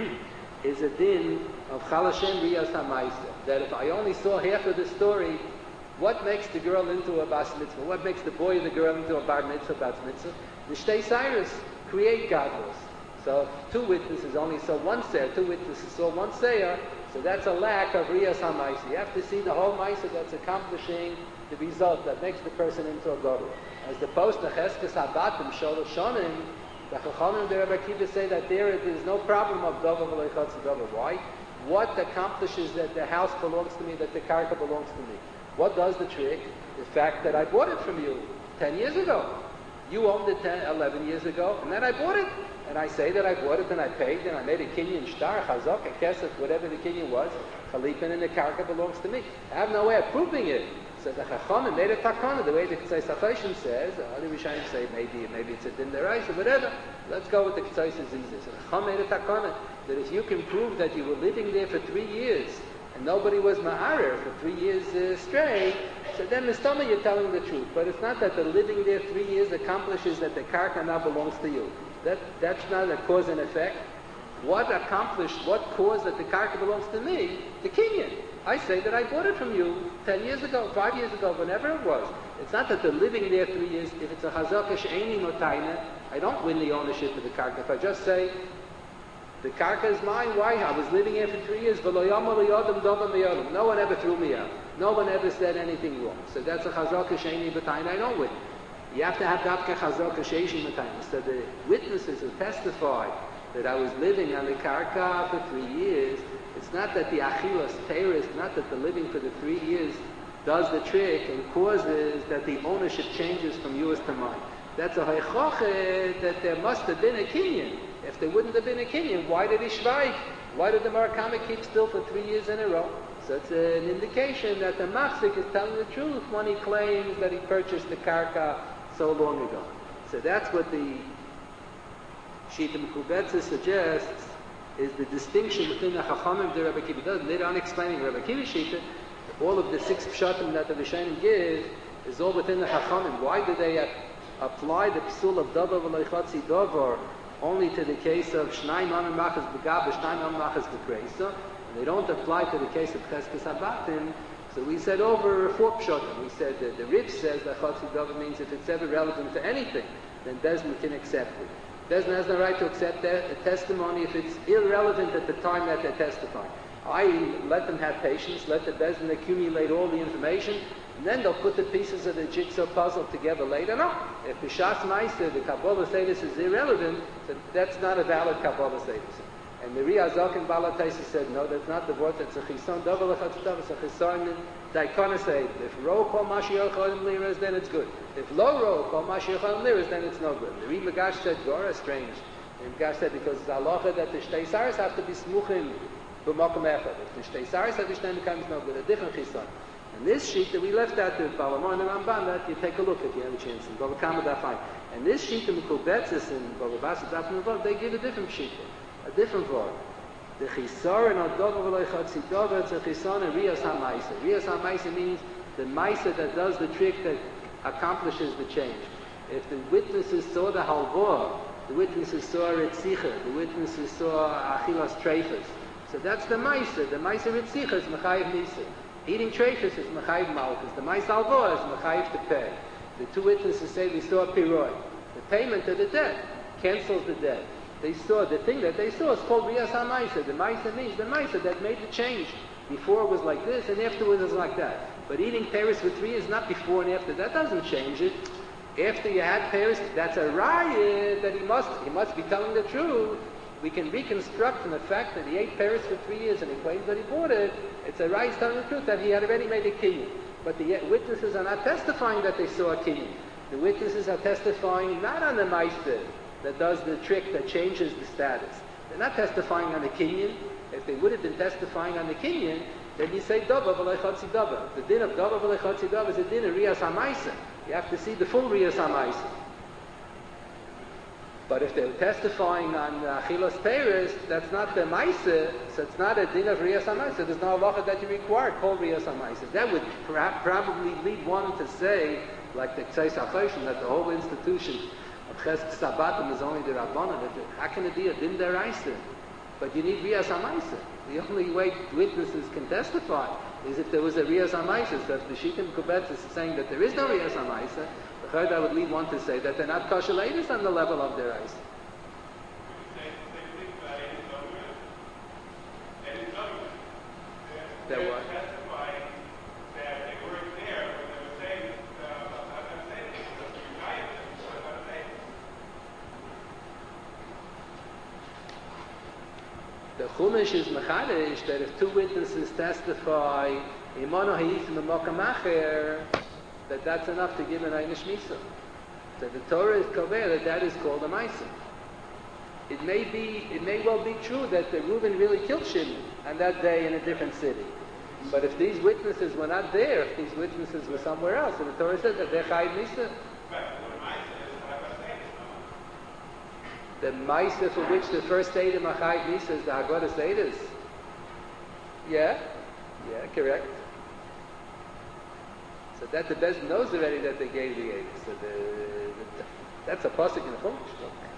Speaker 1: is a din of chalashem riyas ha'maisa. That if I only saw half of the story, what makes the girl into a bas mitzvah? What makes the boy or the girl into a bar mitzvah, bas mitzvah? The shtei cyrus create gadlus. So if two witnesses only saw one seir, two witnesses saw one seir, so that's a lack of riyas ha'maisa. You have to see the whole maisa that's accomplishing the result that makes the person into a gadol. As opposed to cheskes habatim sholosh shonim, the Chachamim, the Rebbe Akiva say that there is no problem of dover v'loichotzi dover. Why? What accomplishes that the house belongs to me, that the karka belongs to me? What does the trick? The fact that I bought it from you 10 years ago. You owned it 11 years ago, and then I bought it. And I say that I bought it, and I paid, and I made a kinyan shtar, chazok, a kesef, whatever the kinyan was, chalipin, and the karka belongs to me. I have no way of proving it. So the Chachamim made a takana, the way the Ketzos HaChoshen says, other Rishonim say maybe it's a din deraisa, or whatever. Let's go with the Ketzos HaZizah. So the Chacham made a takana, that if you can prove that you were living there for 3 years, and nobody was ma'arer for 3 years straight, so then Mistama you're telling the truth. But it's not that the living there 3 years accomplishes that the karka now belongs to you. That's not a cause and effect. What caused that the karka belongs to me? The kinyan. I say that I bought it from you 10 years ago, 5 years ago, whenever it was. It's not that the living there 3 years, if it's a chazaka she'eni notayna, I don't win the ownership of the karka. If I just say, the karka is mine, why? I was living here for 3 years, no one ever threw me out. No one ever said anything wrong. So that's a chazaka she'eni notayna, I don't win. You have to have dafka chazaka she'eni notayna. So the witnesses who testify that I was living on the karka for 3 years, it's not that the achilas teres, not that the living for the 3 years does the trick and causes that the ownership changes from yours to mine. That's a haichoche that there must have been a kinyan. If there wouldn't have been a kinyan, why did he shvaik? Why did the Murakami keep still for 3 years in a row? So it's an indication that the machzik is telling the truth when he claims that he purchased the karka so long ago. So that's what the Shittim Kubetzes suggests is the distinction between the Chachamim and the Rebbe Akiva. Does later on explaining Rebbe Akiva Shita, all of the 6 pshatim that the Rishonim give is all within the Chachamim. Why do they apply the psul of davar v'loichotzi davar only to the case of shnai mamim machas b'gab, shnai mamim machas b'kreisa, and they don't apply to the case of cheskes habatim? So we said over 4 pshatim. We said that the Rif says that chotzi davar means if it's ever relevant to anything, then Bezdin can accept it. Bezdin has no right to accept a testimony if it's irrelevant at the time that they're testifying. Let them have patience, let the Bezdin accumulate all the information, and then they'll put the pieces of the jigsaw puzzle together later. No. If the Shas Meister, the Kabbalah Sedus is irrelevant, so that's not a valid Kabbalah Sedus. And the Riyazok and Balataisa said, no, that's not the word, that's a chison, double lechatzav, it's a chison, daikona say, if ro kol mashiach chodim liras, then it's good. If lo ro kol mashiach chodim liras, then it's no good. The Ri Magash said, Gora, strange. And Magash said, because it's halacha that the shtei saris have to be smuchim b'mokum echad. If the shtei saris have to be becomes no good, a different chison. And this sheet that we left out the Balamon and Ramban, that you take a look if you have a chance in Bava Kama Dafai. And this sheet, the Mekubetzes and Bava Basra Daf Nuvav, they give a different sheet. A different word. The chisaron al dover v'lo chatzi dover, it's a chisaron riyas ha'maisa. Riyas ha'maisa means the maisa that does the trick that accomplishes the change. If the witnesses saw the halvor, the witnesses saw ritzicha, the witnesses saw achilas treifas. So that's the maisa. The maisa ritzicha is mechayiv nisa. Eating treifas is mechayiv malchus. The maisa halvor is mechayiv to pay. The two witnesses say they saw piroi. The payment of the debt cancels the debt. They saw the thing that they saw is called riyas ha'maisa. The maisa means the maisa that made the change. Before it was like this, and afterwards it was like that. But eating Paris for 3 years, not before and after. That doesn't change it. After you had Paris, that's a riot that he must be telling the truth. We can reconstruct from the fact that he ate Paris for 3 years and he claims that he bought it. It's a riot telling the truth that he had already made a kinyan. But the witnesses are not testifying that they saw a kinyan. The witnesses are testifying not on the meister that does the trick that changes the status. They're not testifying on the kinyan. If they would have been testifying on the kinyan, then you say dava v'lo chatzi dava. The din of dava v'lo chatzi dava is a din of riyas ha'maisa. You have to see the full riyas ha'maisa. But if they're testifying on achilas Paris, that's not the maisa, so it's not a din of riyas ha'maisa. There's no halacha that you require called riyas ha'maisa. That would probably lead one to say, like the Ktseis HaChoshen, that the whole institution of Chesed Sabbatim is only the Rabbanan. How can it be a din deraisa? But you need riyas ha'maisa. The only way witnesses can testify is if there was a riyas ha'maisa. So if the Shitim Kubetz is saying that there is no riyas ha'maisa, the third that would lead one to say that they're not kosher ladies on the level of their eyes. There what? The Chumash is mechadish that if two witnesses testify, that that's enough to give an einish misa. So the Torah is kover that is called a misa. It may well be true that the Reuben really killed Shimon on that day in a different city. But if these witnesses were not there, if these witnesses were somewhere else, and the Torah says that they're chayiv misa. The Maisa for which the first Eidim are Chayiv Misa is the Haggadah Eidos. Yeah, correct. So that the Bezdin knows already that they gave the Eidos. So that's a pasuk in the Chumash.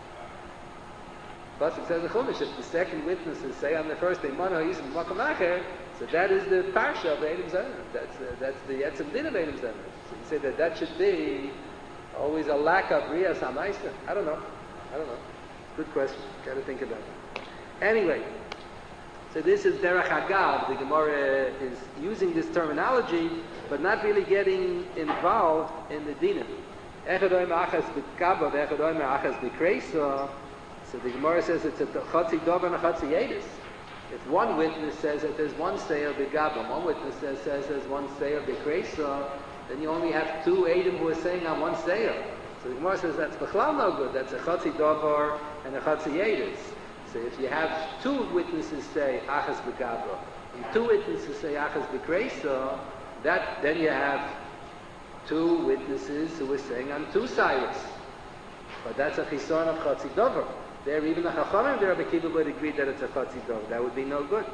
Speaker 1: Pasuk says in the Chumash, if the second witnesses say on the first day, Mano Yisrael Makom Acher, so that is the parsha of Eidim Zayim. That's the Yetzim Din of Eidim Zayim. So you say that should be always a lack of Riyas HaMaisa. I don't know. Good question. Got to think about it. Anyway, so this is Derech Hagav. The Gemara is using this terminology, but not really getting involved in the dinim. Echad oimer achas b'kabah, echad oimer achas b'kreisa. So the Gemara says it's a chatzi dover and a chatzi yedis. If one witness says that there's one seir b'gabah, one witness says there's one seir b'kreisa, then you only have two Eidim who are saying on one seir. So the Gemara says that's b'chlal no good. That's a chatzi dover and a chatzi yedis. So if you have two witnesses say achas b'gabra and two witnesses say achas b'kreisa, then you have two witnesses who are saying on two sides. But that's a chisaron of chatzi dover. There, even the Chachamim, the Rabbi Kiva would agree that it's a chatzi dover. That would be no good.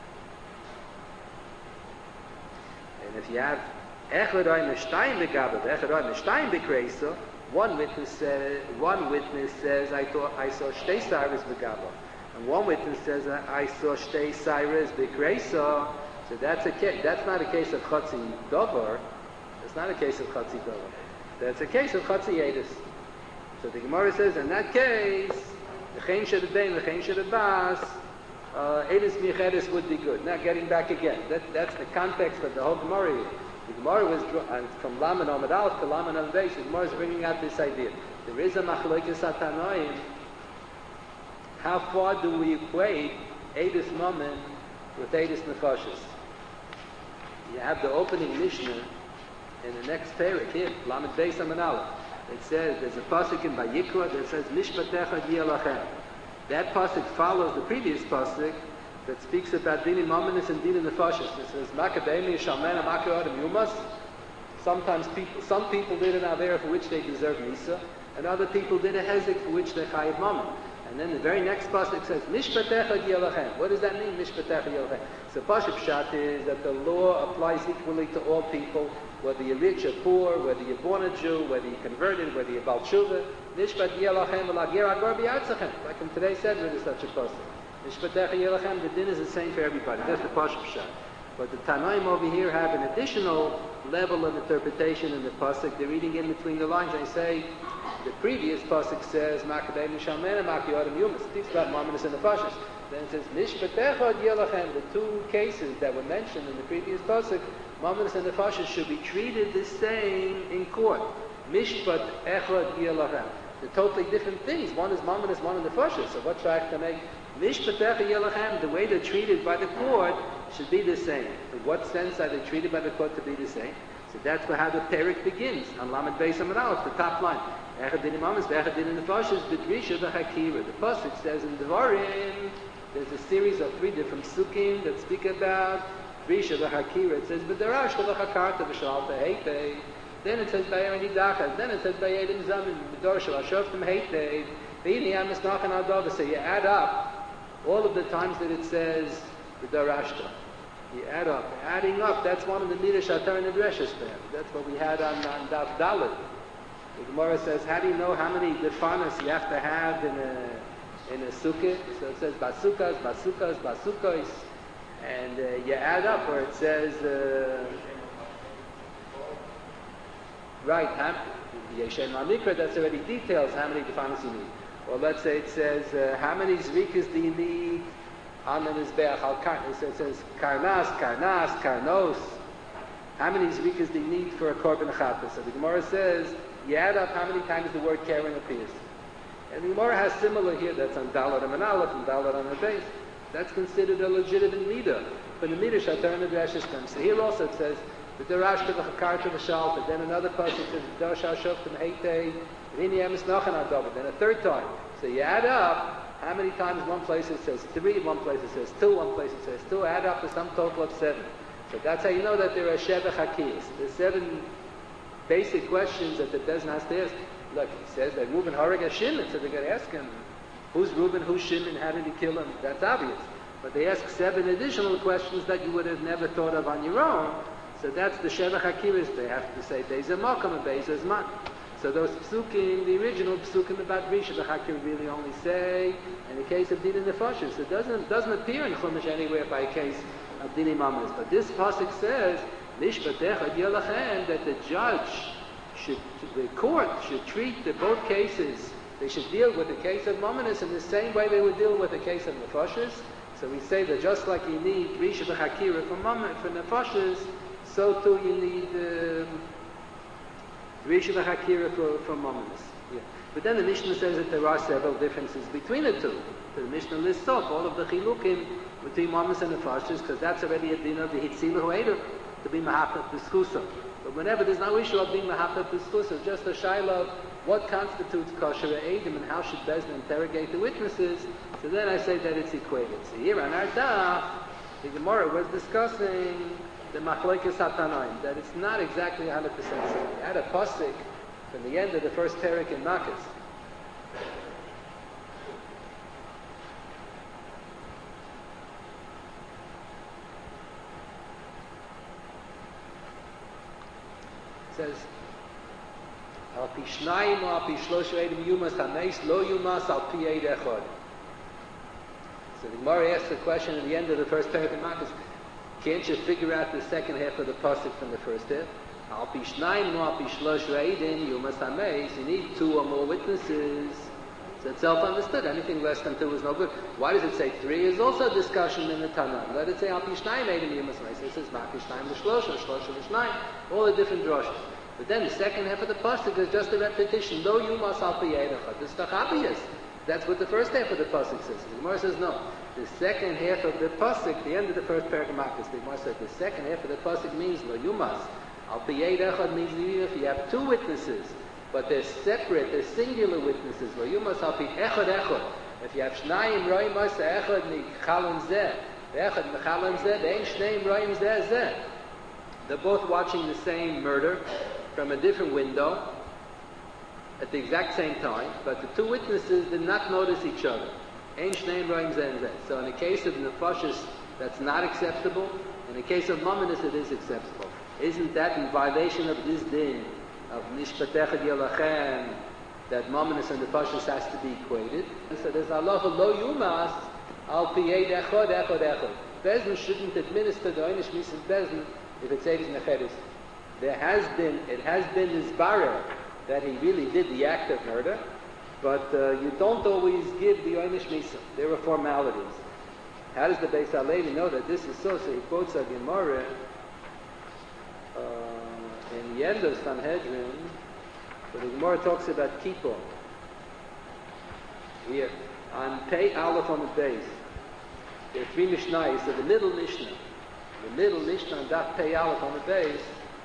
Speaker 1: And if you have echad oim shtayim b'gabra, echad oim shtayim b'kreisa, one witness says, I saw shtei cyrus b'gabra, and one witness says, I saw shtei cyrus b'kreisa. So that's not a case of chatzi dover. It's not a case of chatzi dover. That's a case of chatzi yedis. So the Gemara says, in that case, the chen shededain, the chen shedebas, edis michedes would be good. Now getting back again, that's the context of the whole Gemara. The Gemara was from Laman Amud Aleph to Laman Amud Beis. The Gemara is bringing out this idea. There is a machlokes hatanoim. How far do we equate edis mammon with edis nefashos? You have the opening Mishnah in the next parak here, Laman Beis Amud Aleph. It says there's a pasuk in Vayikra that says Mishpatecha Yelachem. That pasuk follows the previous pasuk that speaks about dinim mamonis and dinim nefashos. It says Makabemi Shalmena Makarodim Yumas. Some people did an avera for which they deserve misa, and other people did a hezek for which they chayiv mammon. And And then the very next pasuk says, Mishpatecha Yelachem. What does that mean, Mishpatecha Yelachem? So Pasuk Pshat is that the law applies equally to all people, whether you're rich or poor, whether you're born a Jew, whether you're converted, whether you're Baal Tshuva. Mishpat Yelachem L'Agir Agor B'Yatzachem. Like in today's Sedra, there's such a pasuk. Mishpatecha Yelachem, the din is the same for everybody. That's the Pasuk Pshat. But the Tanaim over here have an additional level of interpretation in the pasuk. They're reading in between the lines. They say, the previous pasuk says, Makabei Mishamena, Maki Yodam Yumas. It speaks about Mamonos and Nefashos. Then it says, Mishpatecha Yelachem. The two cases that were mentioned in the previous pasuk, Mamonos and Nefashos, should be treated the same in court. Mishpat Echad Yelachem. They're totally different things. One is Mamonos, one is Nefashos. So what tries to make Mishpatecha Yelachem, the way they're treated by the court, should be the same. In what sense are they treated by the court to be the same? So that's how the Perek begins, on Lamed Beis Amud Aleph, the top line. Echad din imamis, echad din nefashos, b'drisha v'chakira. The pasuk says in Devarim, there's a series of 3 different psukim that speak about drisha v'chakira. It says, b'darash v'chakarta v'shalta heitei. Then it says, b'yam nidachas. Then it says, b'yedim zamin, b'darash v'shoftim heitei. V'ini amis nachan adova. So you add up all of the times that it says, b'darashta. You add up. Adding up, that's one of the Midrash Atar and the Dreshes there. That's what we had on Daf Dalet. The Gemara says, how do you know how many defanas you have to have in a sukkah? So it says basukas, basukas, basukos, and you add up where it says, right, Yeshen Mamikra, that's already details how many defanas you need. Or let's say it says, how many zrikas do you need on the Mizbeach al-Karnas? So it says Karnas, Karnas, Karnos. How many zrikas do you need for a Korban Chappah? So the Gemara says, you add up how many times the word Karen appears. And the Gemara has similar here, that's on Dalet and Aleph and Dalet on the base. That's considered a legitimate midah. But the midah Shatar and the Dreshes comes. So here also it says, V'darash v'chakarta v'shalta. Then another pasuk says, V'darash ha'shoftim heitei, v'ini emes nachan ha'dova. Then a third time. So you add up how many times one place it says 3, one place it says 2, one place it says 2. Add up to some total of 7. So that's how you know that there are Sheva Chakiyas. There's 7 basic questions that the Bezdin has to ask. Look, he says that Reuben harag a Shimon, so they're going to ask him, who's Reuben, who's Shimon, how did he kill him? That's obvious. But they ask 7 additional questions that you would have never thought of on your own. So that's the Sheva Chakiris. They have to say Beis HaMakom and Beis HaZman. So those psukim, the original psukim about Risha, the Chakir really only say in the case of Din Nefashos. It doesn't appear in Chumash anywhere by a case of Din Imamis. But this pasuk says, Mishpatecha Yelachem, that the judge the court should treat both cases. They should deal with the case of Mamonos in the same way they would deal with the case of Nefashos. So we say that just like you need Risha v'Chakira for Nefashos, so too you need Risha v'Chakira for Mamonos. Yeah. But then the Mishnah says that there are several differences between the two. So the Mishnah lists off all of the chilukim between Mamonos and Nefashos, because that's already a din of the Hitzilu Ho'edu, to be Mahafat B'Schusa. But whenever there's no issue of being Mahafat B'Schusa, just a shaila of what constitutes kosher Eidim and how should Bezdin interrogate the witnesses, so then I say that it's equated. So here on our daf, the Gemara was discussing the Machlokes HaTanaim, that it's not exactly 100% certain. We had a pasuk from the end of the first Perek in Makkos. Says, Al pi shnayim or al pi shlosh eidim yumas hameis lo yumas al pi eid echad. So the Gemara asks the question at the end of the first Perek in Makkos, can't you figure out the second half of the pasuk from the first half? Al pi shnayim or al pi shlosh eidim yumas hameis. You need 2 or more witnesses. So it's self-understood. Anything less than 2 is no good. Why does it say 3? Is also a discussion in the Tanakh. Let it say Al pi shnayim eidim yumas hameis. It says Ma pi shnayim l'shlosh, shlosh l'shnayim. All the different drushes. But then the second half of the pasuk is just a repetition. Lo yumas al pi eid echad. This is obvious. That's what the first half of the pasuk says. The Gemara says no. The second half of the pasuk, the end of the first Perek of Makkos, the Gemara says the second half of the pasuk means lo yumas al pi eid echad, means if you have 2 witnesses, but they're separate, they're singular witnesses. Lo yumas al pi echad echad. If you have shnayim roim ma'aseh echad nichalan zeh, echad nichalan zeh, they ain't shnayim roim zeh zeh. They're both watching the same murder from a different window. at the exact same time, but the two witnesses did not notice each other. Ein shneim roim zeh and zeh. So in the case of nefashis, that's not acceptable. In the case of mamonis, it is acceptable. Isn't that in violation of this din of nishpatechad yalachem, that mamonis and nefashis has to be equated? And so there's halacha lo yumas al piyei echod echod echod. Bezdin shouldn't administer the einish mitzvah bezdin if it saves necheres. It has been isbarer that he really did the act of murder, but you don't always give the einish mitzvah. There are formalities. How does the Beis Halevi know that this is so? So he quotes a Gemara in the end of Sanhedrin, where the Gemara talks about kippur. Here, on Pei Aleph on the base, there are three Mishnayos. So the middle Mishnah on Daf Pei Aleph on the base,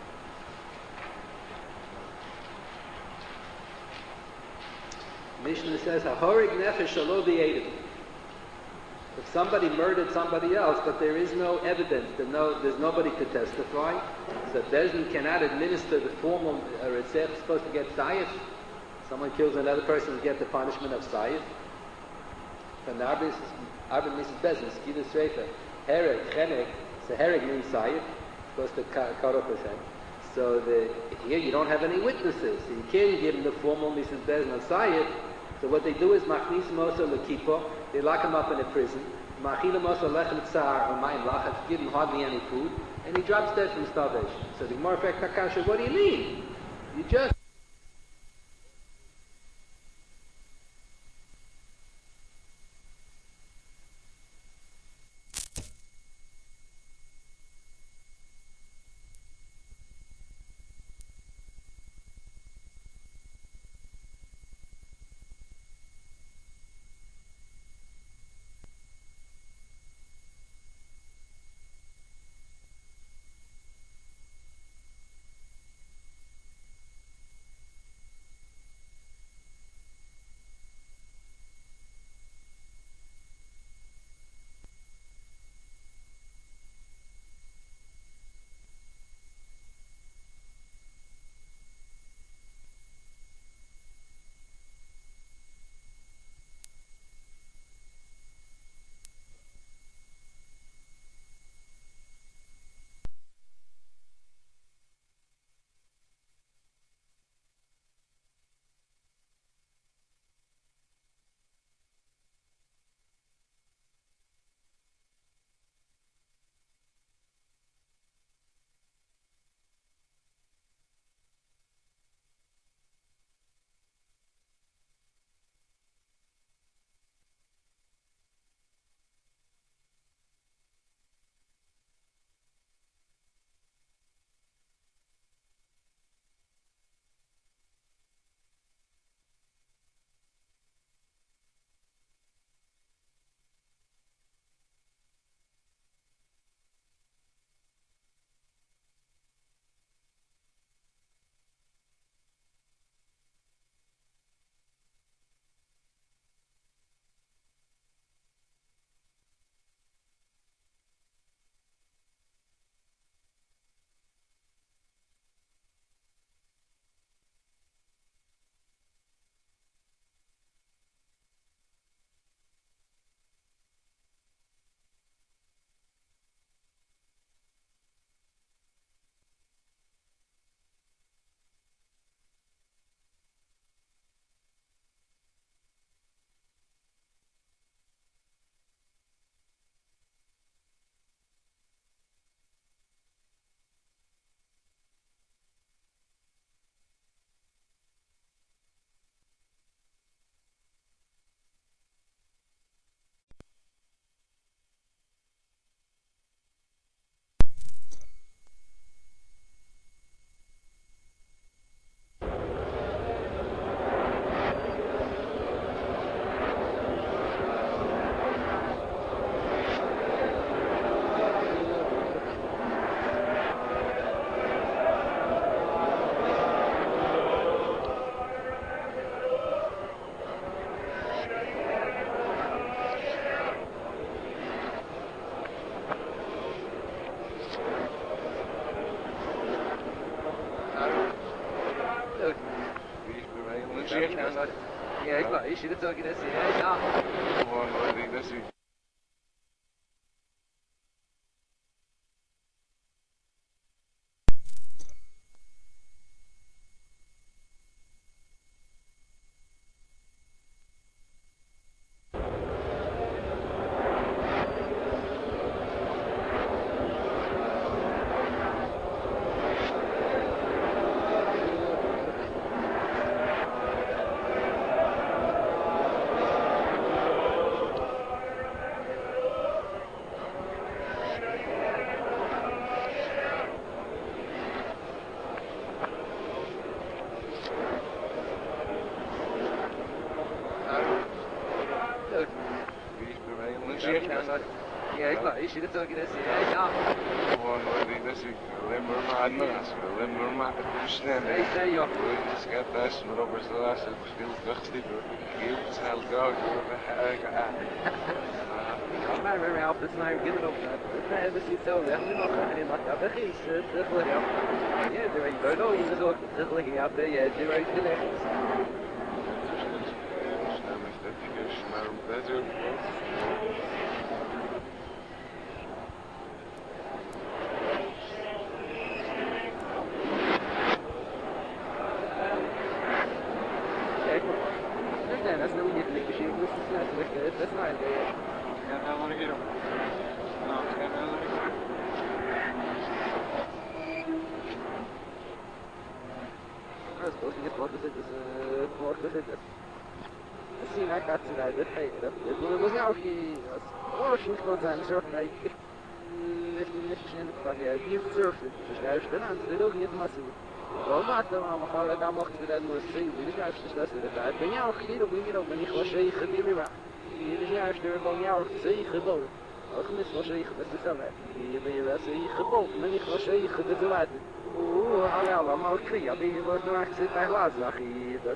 Speaker 1: Mishnah says, "Hahorig nefesh shelo b'yedim." If somebody murdered somebody else, but there is no evidence, there's nobody to testify, so Bezdin cannot administer the formal Ritzach is supposed to get Sayif. Someone kills another person to get the punishment of Sayif. From the Arba Mrs. Bezdin, Skidus Reifa, Hereg, Chenek, so Hereg means Sayif, supposed to cut off his head. So here you don't have any witnesses, so you can't give him the formal Mrs. Bezdin of Sayif. So what they do is machnis mosa lekipo. They lock him up in a prison. Machila mosa lechem tsar or mayim lachat. Give him hardly any food, and he drops dead from starvation. So the Gemara fact Takasha, what do you mean? You just Ja, klar, ich würde sagen, das ist ja. Ja, klar, ich würde sagen, das ist ja. Maar we hebben altijd naar kinderen op dat. Dat hebben ze zo weg. Nu nog geen wat dat is. Dat wordt ja. Ja, er is wel nog iets zo. Dat ligt ja, dat je er is gelegd. Dat is nog niet lekker shit. Dat is net lekker. Dat is nou idee. Ja, dat wil ik hier op. Nou, ik ga wel lekker. Dat is toch niet wat is het is voor het is. Sim, é cá de cidade, perfeito. Mas é o que hoje nos todos anos eu falei neste género que fazia deep surf, os gajos da antes da linha de macio. Ou mata uma fala da morte de no seio, eles já estão da bem ao retiro, bem ao bem ao cheio de riba. E eles já estão bem ao cheio de riba. Ou começou a cheio de sabe. E bem a cheio de riba, mas ao cheio de lado. Olha lá, mal cria, bem vou não aceitar lá, aqui das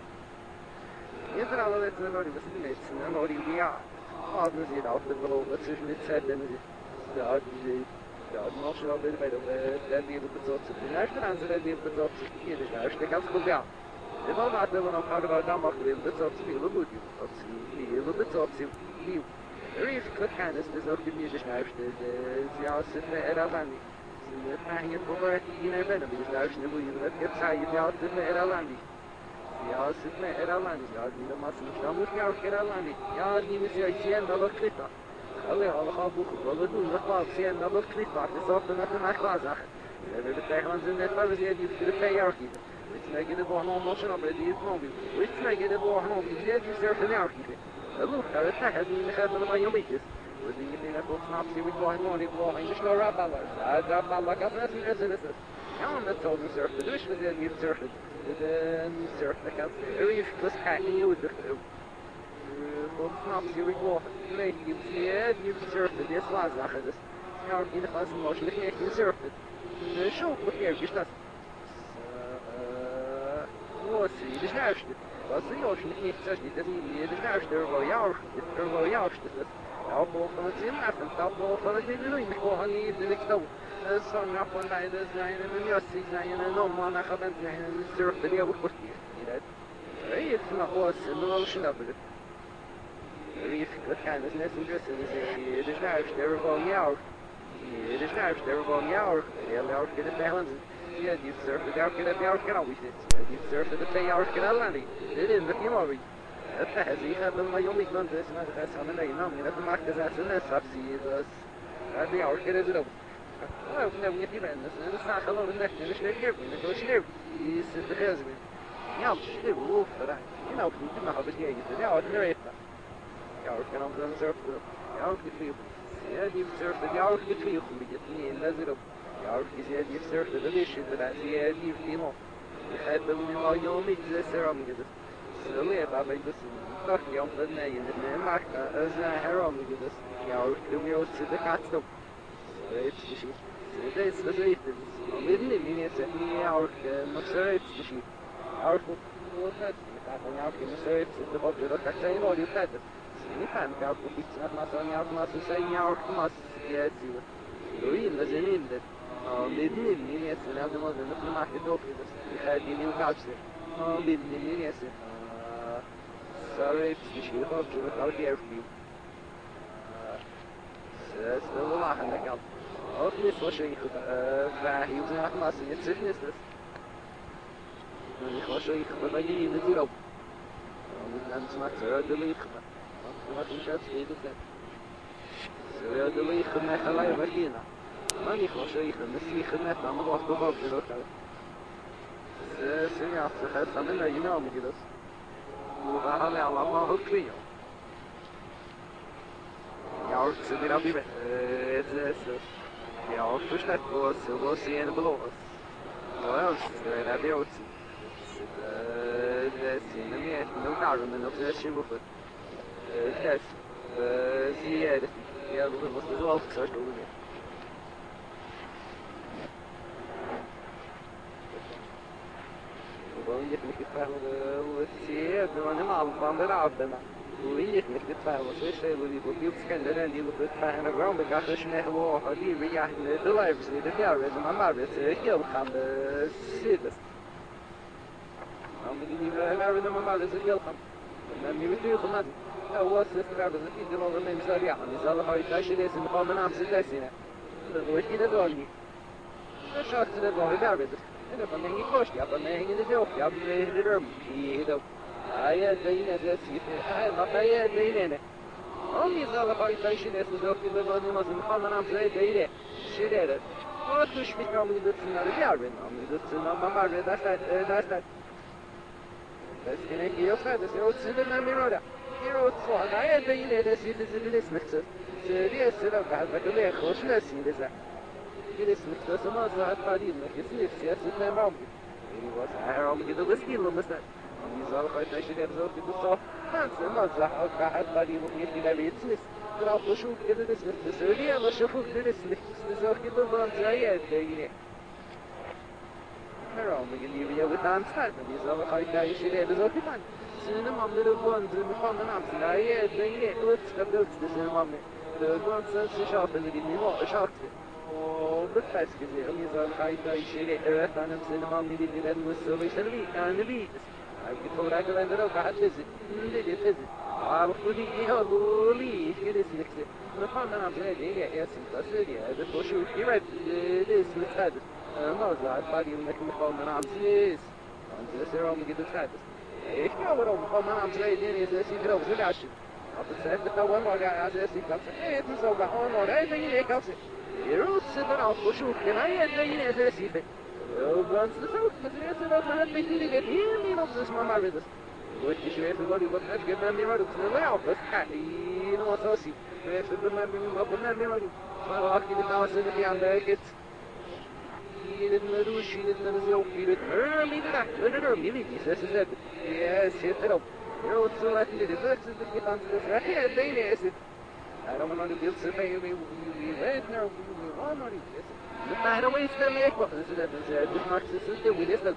Speaker 1: يزرع ولا تزرع بس ليش نوري بيع هذا نزيد عفوا الضوء بس مش متسد نزيد قاعد قاعد ما شاء الله بالبيت وبالدنيا بالضبط الناس تنزل الدنيا بالضبط كده ناس تكاس كلها إذا ما عندنا من أفكار بعد ما أخذ بالضبط في لبود بالضبط في ريف كل كان استزار كمية ناس سياسة إيرلندي ما هي البرة هنا بنا بس ناس نبغى يبغى كبسة سياسة إيرلندي Siyasət mə Eralandi, yadında masmışlamış yavşk Eralandi, yadında siyasiyen dalı klita. Allee, alle gaan boeken, wat we doen, dat was siyasiyen dalı klita, het is ofte met een echt was echt. We hebben tegen ons in net wel eens die voor de 2 jaar kiezen. We snijden de boeren om ons op, die het nog doen. We snijden de boeren om, die surfen jaar kiezen. Dat lukt, dat is echt, die gaat met een jongetjes. We zien het in het opsnap, die we gewoon die boeren in de snor rabballen. Dat ballen kan net niet eens. Ja, met zo'n surfen, dus we zijn niet surfen. De surf dat kan reef plus hacking you with the snaps you go nee you surf this was zeggen dus ja in de fase mogelijk echt in surf de show wat je is dat wat zie je juist wat zie je als je niet zegt niet dat je de juist er wel juist dat ja boven het zin af en dat boven het niet doen ik gewoon niet de niks doen صار عفوا بعد زين من يوسي زين نوم أنا خدمت زين السرف اللي أبو كرتي ريف ما هو السنة وش نبلة ريف كان الناس مجلسة زي رجعش دربون ياور رجعش دربون ياور يلا ياور كده فهمت يا دي السرف ده كده بياور كده ويسيت دي السرف ده بياور كده لاني ده اللي بيماري التحزي هذا ما يوم يكون ده اسمه ده اسمه من ينام من المركز أسنة سبسي بس هذا ياور كده زلوا Oh, no, we have been this. It's not hello the next generation. They're here. They're here. He's the husband. Yeah, she's wolf for that. You know, we didn't have a day. Yeah, it's very fun. Yeah, we're going to surf. Yeah, we feel. Yeah, you surf. Yeah, we feel. We get me in Lazaro. Yeah, you surf the mission that I see. Yeah, you feel. We had the new young mix. Ceramic. So we have a bit of stuff. Yeah, but now in the mark as a ceramic. Yeah, we go to the cat stop. Det är så lite. Vi vill inte se ni har något sörjt det. Har fått något att jag kan sörjt det var det att säga vad det är. Ni kan ta på pizza att man så jag måste säga jag har måste det ju. Då in det är inte. Det är ni så när det måste det måste då det är det ni kanske. Det är ni så. sorry, misschien ook je het ook hier voor je. Stel maar aan de kant. Ook niet zo schön. Waar je naar maar je zit is het. Ik was ik ben hier in de bureau. Dan smaakt het de licht. Wat is het steeds het. Zo de licht met gelijk wat hier. Maar ik was ik misschien net aan de wacht op op de hotel. Ja, ze gaat dan in je naam gedaan. We gaan allemaal ook weer. Ja, ze zijn op het is ja, förstått vad ser det blås. Ja, det är det också. Det ser mer nog närmare än det ser ut. Det ser det. Jag måste då också förstå det. Och det är mycket fram och se det var en allvan där avdarna. ويك نتدفع وشيء اللي بيقول سكندر اللي بيدفع أنا قام بقاش نحو هذي رياح اللايفز اللي دفع بس ما معرفت كيف خام سيدس عم بدي ما أعرف ما معرفت كيف خام لما يبتدي خماد هو سيستر بس في دلوقتي ما يمساري يعني زال هاي تاشي ليس مقام نام سيدسينا وش كده دوني شخص ده دوني بعرفت أنا بمني كوش يا بمني الجوف يا بمني الرم يهدو آیا دینه دستی آیا دینه آمی زال خواهی تایشی دست دکتر بودی مازن خانم زای دینه شیره و توش میکنم میدونم نمیار بینم میدونم مامار دست بس کنه کی افتاد است رو چیزی نمیاره رو تو آیا دینه دستی دست نکس سری است رو بعد بکنه خوش نسیده زن کلیس نکس ما زاد پادیم نکسی سیاسی نمیام این واسه هرام گیدو بسکیل مثلا زال خواهی تایشی دست دکتر Hansen mazza قاعد قديم ويجي لبيت سنس ترى شوف كذا تسنس تسولي الله شوفوا كذا تسنس تسوق كذا ضم زايد دينه مرام يجي بيا وتان سال من يزال خايف تعيش ليه بزوج كمان سنة ما من البون زي مقام نام زايد دينه وتستبدل تسنة ما من البون سنس شاف اللي بيني ما شافت وبتحس كذا يزال خايف تعيش ليه أنا سنة ما من اللي بدنا نسوي سلبي أنا بيس يقول لك أنا لو قاعد فزت اللي فزت عرفوا لي هذولي كده سنكسر نقول أنا بلادي يا سنتاسري هذا توشو يرد الاسم السادس ما زعل بالي إنك مقام أنا عمسيس أنت سيرهم كده السادس إيش كانوا مقام أنا عمسيس ديني أساسي كده وزل عشر أبى سافر تول ولا أساسي كابس إيه تسوق هون ولا إيه ديني كابس يروح سدر عفوشو كنا يديني أساسي في وبانس تسوق مثل لو كانت بيتي قديم نفس ما معرفت وش شوية في البلد بس قدنا بيمرد بس لا يعرف حقين وأساسي في البلد ما قلنا بيمرد فراكي بتوصل في عندك يد المروش يد المزوق يد رمي ده رمي لي أساس زاد يا سيترو يو تصلت لي ده بس اللي كان صحيح ديني أسد أنا ما نقدر يصير يومي ويبيتنا وما نريد ما هو يستمع يكبر زاد ما تسلت ولسه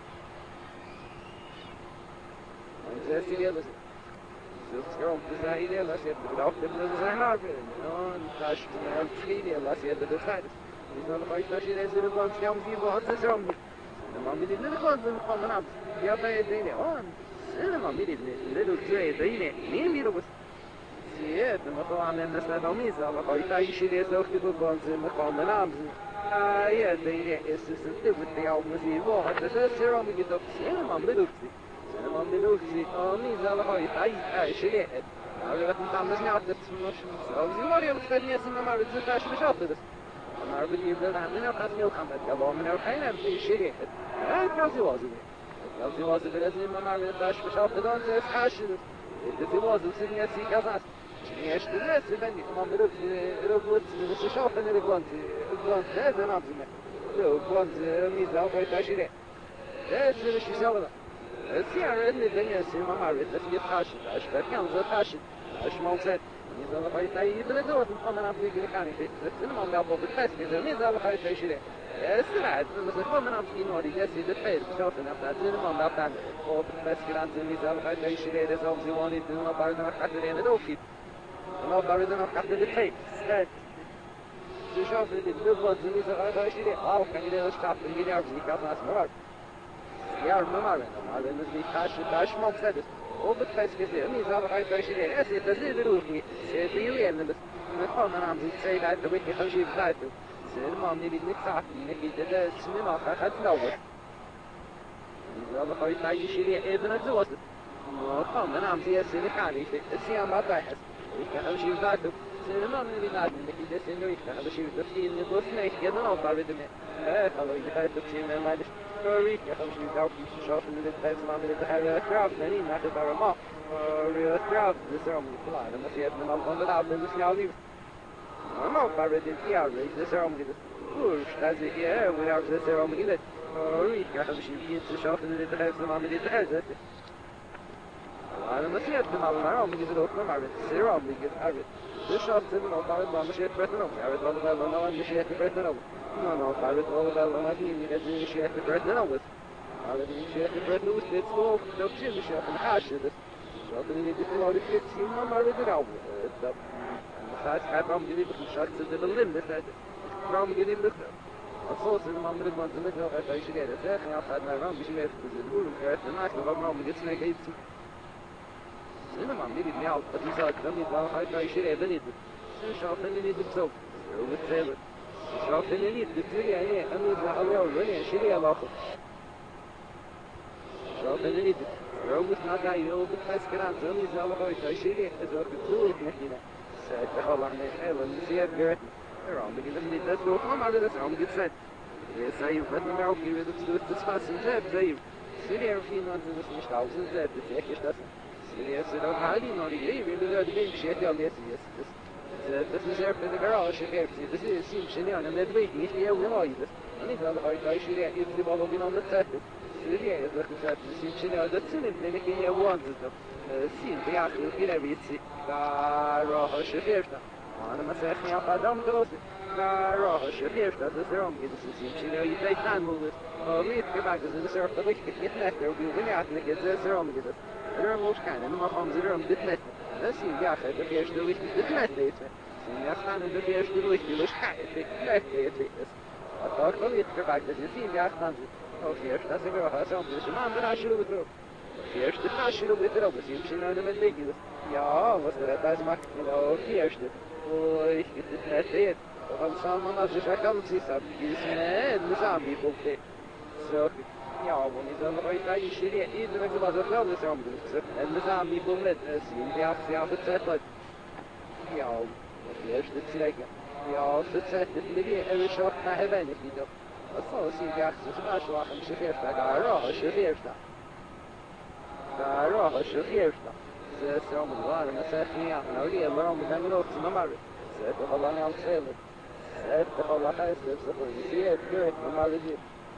Speaker 1: زي سيدي بس يوم تساعدني الله سيد بالعقد من الزهر نتاش من الفيدي الله سيد بالفعل إذا لقيت شيء يصير البنك يوم في بعض تسرم ما بدي نلقون من عبد يا بيديني أنا ما بدي ندلو تريديني مين بيروس سيد ما طبعا الناس نوميزة لقيت شيء يصير في البنك من عبد يا ديني السيستم بدي أو مزيد واحد تسرم يدوس أنا ما بدي أنا ملوكسي أني زال هاي تاي شيء أنا بس متعمدني على التسميش أو زواري بتفني اسمه ما بتزتاش بشاط بس أنا بدي يبدأ عندنا قسمي الخمسة كلام من الحين في شيء أنا كذي واجب لازم ما بتزتاش بشاط دون زي حاش الدي واجب سني سي كذا شنيش الناس بني ما ملوكسي ربط بس شاط أنا الجوانت لازم أعزمه لو جوانت ميزة هاي تاي شيء لازم شو يسوي السيارة اللي الدنيا سيما معرفة تسمية خاشد أشبه كنزة خاشد أش موزد ميزة لخيط أي بلدوت مقامنا في قريقاني في السينما مقابل بالفاس ميزة لخيط أي شيء السرعة مثل مقامنا في نوري جاسي بالفير بشوفنا بتاع السينما مقابل وبالفاس كرانت ميزة لخيط أي شيء لزوم زواني دون باردنا حدرين دوكي ما باردنا حدر بالفير تشوف اللي بالضبط ميزة لخيط أي شيء كان يدير الشعب اللي يعرف زي كاف ناس مرار يا مرة على الناس اللي كاش ما بسدس
Speaker 2: وبتحس كثير من زمان هاي تاشيلين أسي تزيد روحي سيديلين بس نقول أنا عم زيد عاد بيجي خمشي بذاته سير ما مني بدك ساعة نكيد ده سنة ما خد نوبة زمان هاي تاشيلين إذن زوجت نقول أنا عم زيد سنة حالي السيام بعد بحس بيجي خمشي بذاته سير ما مني بدك نكيد ده سنة ويجي خمشي بذاته نقول سنة كده نوبة بدمه خلاص يدخل تبشي من ما ليش ريك خمشي بذاته شوف اللي بتحس ما مني بحاجة أسرع منين ناخد برا Röstrad, det ser om lite klar, men ser att man kommer att bli snällare. Man har bara det här, det ser om lite. Först det är vi har det ser om lite. Och kanske vi inte så ofta det här som man vill det här så. Man ser att man har om lite då man ser om lite här. Det så att man bara man ser på det. Jag vet vad man har ser på det. Man har bara vad man har det ser på det. هذا الشيء البرنوس تسوق لو تشيل الشيء الحاشد شاطر اللي يدخلوا على الكتسي ما رجعوا الدب خاص حرام جديد بخشات سد باللم مثلا حرام جديد بخ الصوص اللي ما مرد ما زمت له قاعد يشيل هذا ساخن ياخذ حرام بيشيل الزبون وكاس الناس ما جسنا كيتسي أنا ما عندي بنيا القديسات دمي لا هاي يشيل بنيت شاطر اللي يدبسوا وبتسابر شاطر اللي يدبسوا يعني أنا زعلوا ولا يشيل يا باخو شاطر اللي روبس ناقا يوبس مسكران زمي زالقا يشيلي أزور بتسوي نحكينا ساعد الله عنا خير والنسيات قرأت رام بقي اللي تسوق ما على ناس رام قد سد سايب فتنا معه كي بدك تسوي تسفاس زاب زايب سيري في ناس مش عاوز زاب تسيكش تاس سيري سيرو حالي نوري جاي بيقولوا ده بين شيء يلا يس بس مش عارف ده قرا شيء كيف بس سيم شنو انا ما بيت يجي يوم ما يبس انا زالقا يشيلي يفضل بالو بينهم التاكل سيري إذا كنت سيمشي هذا السنة لأنك هي وانزل سين بيعقل كده بيتسي راح الشفيرتا أنا مثلا خني أقدم دراسة راح الشفيرتا تسرهم كده سيمشي لو يتايتان مولد ميت كبعد إذا سرف طريق يتنكر وبيوغني عتنك إذا سرهم كده الرم مش كان أنا ما فهم زرهم دتمت سين بيعقل بفيش دويش دتمت يتمت سين يخلان بفيش دويش دويش حاجة يتمت أتوقع يتكبعد إذا سين بيعقل First, that's a girl, that's something. So, man, I should have through. First, I should have through, but you should know the ridiculous. Ja, was das macht, first. Oh, ich get it not it. Und someone else is a country sub. This man, the zombie book. So, ja, when he's on the right side, you should get either of the film is on this. And the zombie book, see, the opposite settled. Ja, first, it's like, ja, it's set, it's maybe every shot I have anything. الصوص يجحس ما شو راح نشوفه راح شوفيرتا راح شوفيرتا سيوم الغار مسافني أنا ولي الله من دمروت ما مرت سيد الله نعم سيد الله خايس بسفر سيد كرت ما مرت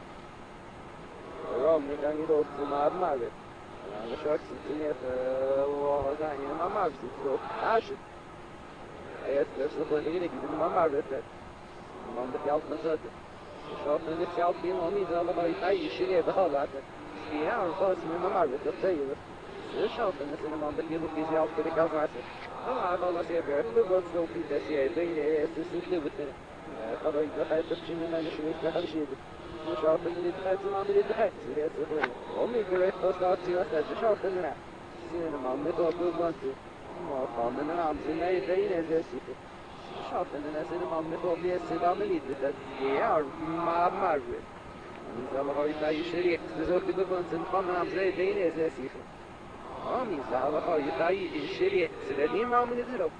Speaker 2: رام من دمروت ما مرت أنا شخص سنيت وهذاني ما مرت سوق عاشت أيات بسفر غيرك ما مرت ما بتعرف نزلت شاطر اللي شاط فيه مامي زي الله يطيش شيء بهالات فيها الخاص من ما معرفة تطيب شاطر الناس اللي ما بتجيبوا في زيارة كده كذا عسل طبعا الله سيبعد ببص لو في تسيئة بين أساس لبتنا قضى يدخل تبشي من أنا شوي تدخل شيء شاطر اللي دخل ما اللي دخل سيئة سيئة أمي قريت خاصة سيئة شاطر لنا سيئة ما متوقع بانتو ما قامنا عم سنة يدين أساسي شاطر الناس اللي ما متوقع السلام اللي تتسيئة ما مرت إذا الله يطيش شريك تزوج ببنت نقام عم زي دين أساسي إذا الله يطيش شريك سلدين ما من يزلوا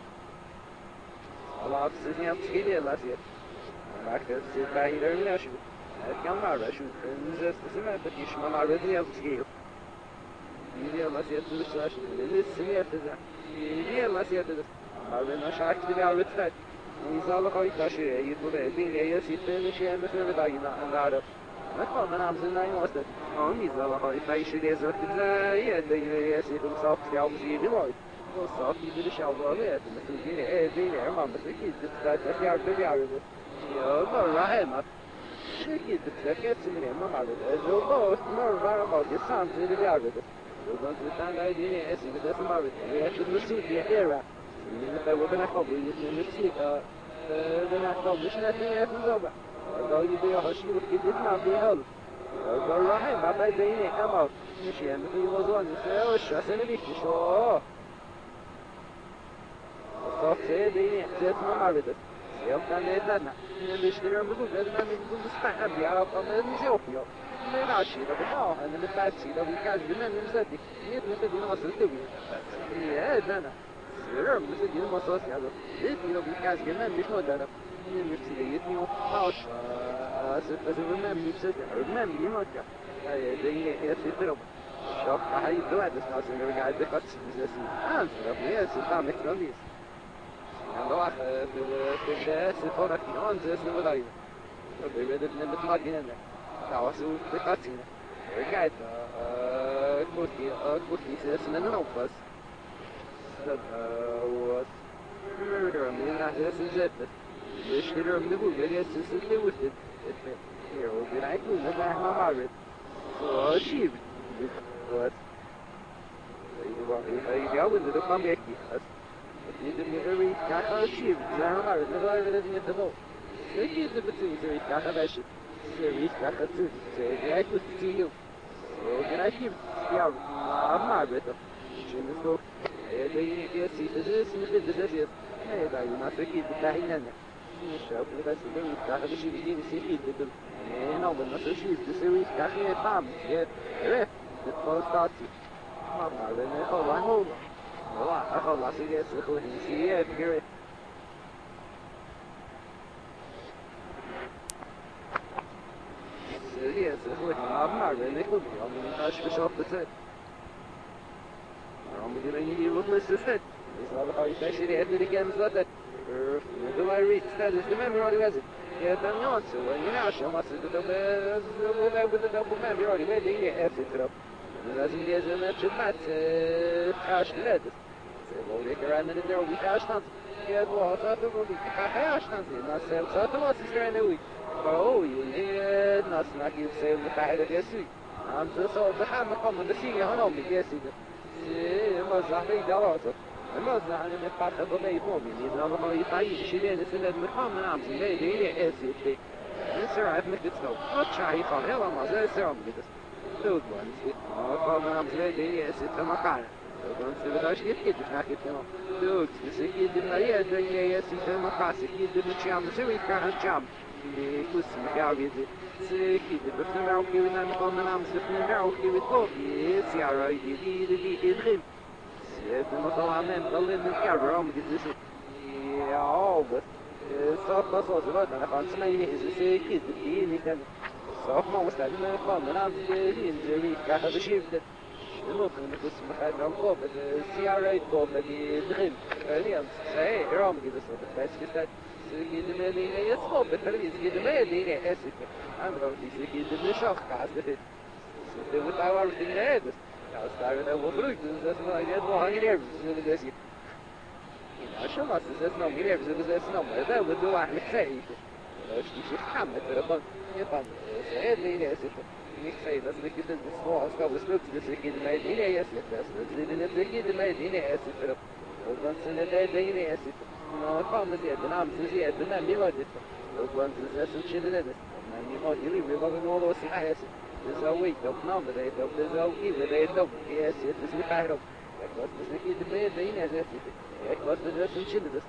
Speaker 2: الله أبسطني أبسكيلي الله سيئة مركز باهيدر من أشو كم مرة شو نزست سمع بكيش ما مرة دي أبسكيل يدي الله سيئة تبسلاش للسمية تزع يدي الله سيئة تزع مرة نشعك تبي عرفتك إذا الله يطيش شريك يطلع يسيطين شيئا مثل بداينا نعرف مثلا من عم زلنا يوصل إذا الله يطيش شريك زي يسيط الصاف يعوم زي بلاي والصاف يدري شعبالات مثل جيني ديني عمام بس أكيد تتفتح يعرف يعرف يا مرة هما أكيد تتفتح سمري ما معرفة الزوبوت مرة ما يسام زي بيعرف الزوبوت بتاعنا ديني أسي بدأت معرفة يأخذ مسيط يحيرا نتوى بنا قبل يسمى مسيط بنا قبل مش نتوى في الزوبة قال يبيع هشي وكيد يسمع فيها والله ما بيني كمان مش يعني في وزن سوى الشاسن بيكش شو صوت سيدي حسيت ما معرفت يوم كان لنا نشتري بقول لنا من دون مستحب يا قمر نشوفه ما يعشي ده بتاعه انا متاكسي ده بيكاش بما نمسدي نيت نسدي ما صرتوي يا انا سيرم نسدي ما صوت هذا نيت لو بيكاش بما مش هو ده نفسيتني وحاش اسف ما بيمسد ما بيموت هاي دي هي سيترم شوف هاي دوات الناس اللي قاعد يقص بزاسي ربي سلطان مكرميس نروح في الجهاز الفورة في أنزل الولاية بدنا نتلاقي هنا تعوسوا بقاتنا رجعت كوتي سنة نوفس من أحداث الجدة بشتري من أبوه قال يسس اللي وفد وبنعيكو نبع ما معرض وشيب يقول إنه قام يحكي يدمي كاخا شيب زعما نغير الذي يدمو سيد بتسوي كاخا باش سوي كاخا تسوي يعيش تسيو وكان شيب يا ما بيته شنو اللي يسي تجلس مثل الدجاجات هذا ما سكيت بتاعنا الشاب بس اللي كاخا شيب يجي يسيد بدل هنا وبالنص شيب تسوي كاخا طعم يا ريح الفوستاتي ما بعرف والله والله أخلص يجلس يخوي سيئة بقري سيئة يخوي ما بينكم يوم نقاش بشوف بسد يوم يجي يوصل السد يصاب خايف تشتري اللي كان زادت ندوا ريت استاذ استمام يروح يغزل يا تنيون سوى ينعش ما صدق بس ولا بده ما بيروح ما دي أفترب لازم لازم تشبعت حاش لادس سيبولي كران من الدرو بيحاش تنزل يا دوا ساتو بيحاش تنزل ناس ساتو ما سيسرانوي فهو يولي ناس ناكي سيب متحدة يسوي عم تصور بحام مقام بسيني هنا ومي يسي مزح بي دواسة المزح عن المقاطة بمي مومي إذا ما يطعيش شلين سنة مقام نعم سنة ديني أسي في نسر عف مكتسلو أتشعي خاهرة ما زي سرم كتس تود وانسي مقام نعم سنة ديني أسي تمقعنا تود بداش يحكيد مش نحكي تمام تود سكيد المريا دنيا يسي تمقع سكيد متشام سوي كان شام كوس مكاويزي سكيد بفنمعو كيونا مقام نعم سفنمعو كيوي طوبي سيارة يدي إدخل سيد المطلع من ضلين من كابرا ومجدسي ياو بس صوت بصوت زباد أنا خان سمعيني إذا سكيد بيني كان صوت ما وستعد من مقام نعم سكيد زريك كاها بشيفدت الممكن نقص مخادم قوبة سيارة قوبة يدخل اليوم صحيح رام كده صوت بس كده سكيد مالينا يصوب بتربي سكيد مالينا أسف أنا بودي سكيد نشاخ كعسل سكيد وتعور في النادس تعال أنا وبروك زسنا يد وهاجر زسنا عشان ما زسنا مغير زسنا ما ده بده واحد سعيد ايش شيء حمد ربنا يطعم سعيد لي أسف نكسي بس كده نسمع أسكاب وسلوك سكيد مالينا يسف بس زين سكيد مالينا أسف رب وبن سنة دينا أسف أنا قام زياد نعم زياد نعم بيودي وبن زياد شيء ده نعم يودي لي بيبغى نقول وسيح أسف تسوي دوب نعم بدأ دوب تسوي بدأ دوب أسف تسوي كهرب بس سكيد مالينا أسف بس بس شيء ده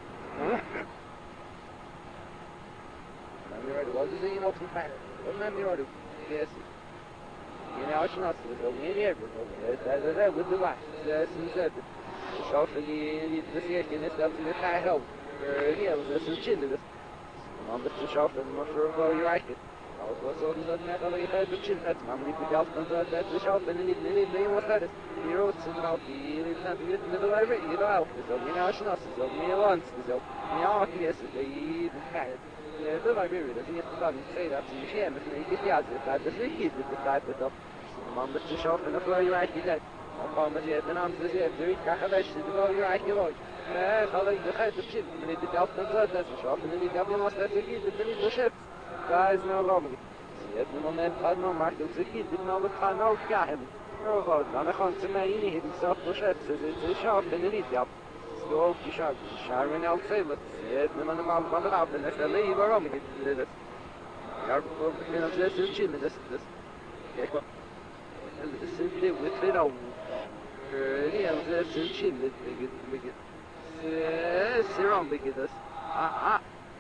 Speaker 2: نعم يودي وده زين أو في حاجة نعم يودي أسف يعني عشان أصل مين يعرف هذا بده واحد سنسد شوف اللي تسير كنا نستخدم الحاجة هي بس الشيء بس ما بس شوف المشروع يركز أو وصل لنا قضية يخرج الشيء ما بدي بجاوب نظرات شوف اللي وصلت يروت سنراو اللي نبي ندور يراو يعني عشان أصل ميلانس بزاف يعرف يسد يتحدث طبعا بيرد في اختلاف سيد عبد الشيء مثل يتعزف بعد بس يكيد بالتعب بالضبط ما بس تشوف انه فلوري رايح كده قام زياد نعم زياد زيد كخبش فلوري رايح كده خلاص دخلت بشيء من اللي تعرف تنزل بس شوف من اللي قبل ما استفيد من الشيء guys no wrong زياد من ما قدنا معك زكيد انه بتخانق وكاهل خلاص انا خان سمعيني هي بصف وشاف زي شاف من اللي تعرف سلوك يشارك شارمين أو سيلة زياد من ما بلعب الناس اللي برامج بس يعرفوا في نفس الشيء من ده Kijk wat. En het is een deel met veel oude. Die hebben ze een chin met begin. Ze aan begin dus. Ah.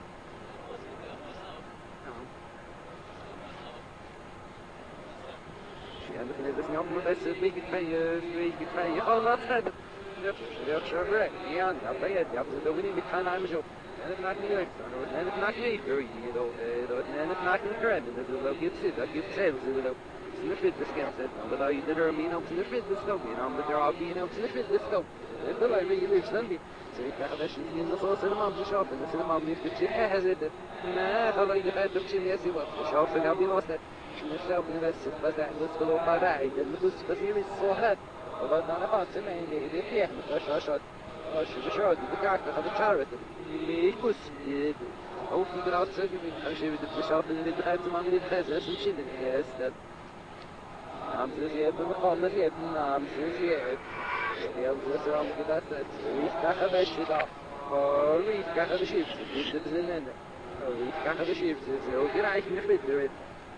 Speaker 2: Ja, dat is niet allemaal best een beetje van je. Oh, wat gaat het? Ja, zo correct. Ja, dat ben je. Ja, dat ook niet met gaan aan zo. En het maakt niet uit. En het maakt niet uit. En het maakt niet uit. Dat is ook iets. Dat is zelfs. Sniff it, the skin said, but I did her mean up sniff it, the scope, and but there are being up sniff it, the scope. And the library lives Sunday. So you can't have in the sauce and the mom's shop, and the cinema if the chick has it. Nah, how like the head of chimney as he was. The shop and I'll be lost that. The shop in the west, but that was below my eye, and the goose was here is so hot. But not a hot, and they fear, but I shot. Oh, she was short, the character of the charity. Me, was it. Oh, he got outside, I should have the shop and the head of the presence and chilling. Yes, that. I'm just here to call the head, I'm just here. Yeah, what's wrong with that? We've got a bed off. Or we've got a sheep, it's in there. Or we've got a sheep, so get I can fit to it.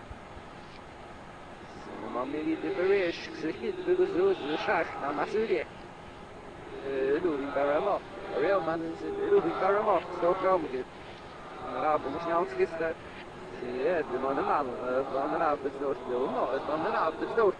Speaker 2: Mommy need the berish, the kid because those the shark, I'm a serious. Louis Baramo, a real man is Louis Baramo, so come with it. Rabbi that. Ja, det var en arbetslös då. Det var en arbetslös.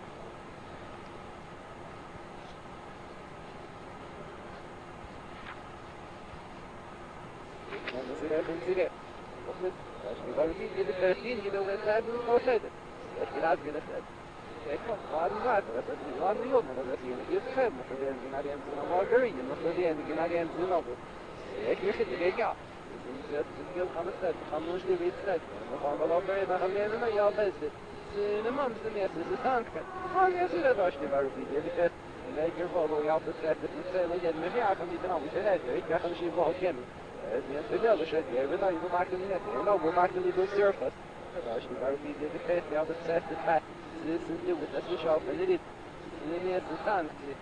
Speaker 2: Men så är det inte det. Jag ska bara bli lite färdig i det där du har sett. Jag ska aldrig det. Jag kan vara rätt att det var ju något det är ju fem för det när det är en var grejen och det är när det är en något. Jag kan inte det jag. Jag kan inte han måste veta det. Han var började med han menar jag bäst. Så man måste med sig tanken. Han är så där vart det var det. Lägger vad jag på sättet så säger men jag kan inte någon det är jag kan inte vara hem. Det är det så jag vill ju makt det. Jag vill makt det på surface. Det är ju bara det fett jag har sett det fast. Det är så det så sharp and it. Det är så tanke.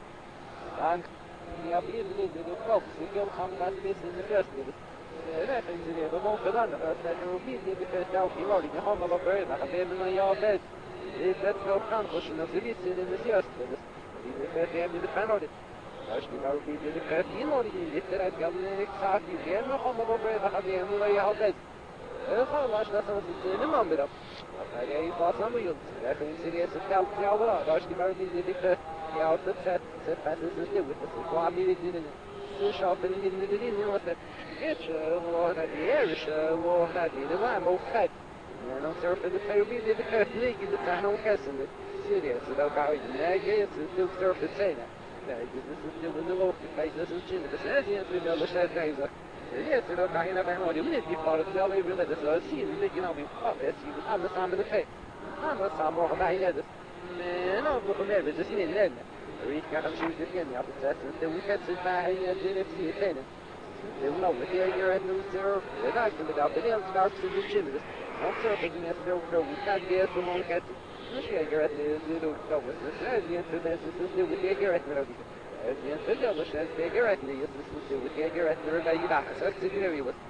Speaker 2: Han jag blir lite då folk så jag kan bara spisa det först. Det är inte det. De måste då att det är blir det först av i varje har man bara börja att det men jag vet. Det är så kanske så det visst det är seriöst. Det är det fan det. Jag ska bara bli det för in och det är att jag blir exakt det är nog kommer bara börja att det är nog jag vet. Det har varit så det man blir. Det är ju vad som vill. Det är inte det så kallt jag bara. Jag ska bara bli det för jag har sett så fast det är det så vad blir det så sharp and det är ju att det var det är så var det var mot men om surfen det får bli det för ligger det där någon kassen det seriöst så då kan jag ge så surfen säga det är det låter faktiskt så chill det är det vi vill säga det det är så kan jag bara det blir det bara så vi vill det så sin ligger nog i det är alla samma det fett alla samma och nej det men då får det det sin det vi kan skjuta igen jag har sett det vi kan se här det är det det är nog det är ju en surf det är inte det där det är starkt så det chill också det är så bra vi kan det så många nu ska jag göra det då så det är inte det så det är göra det det är inte det så det är göra det är göra det där ju där så det är ju vad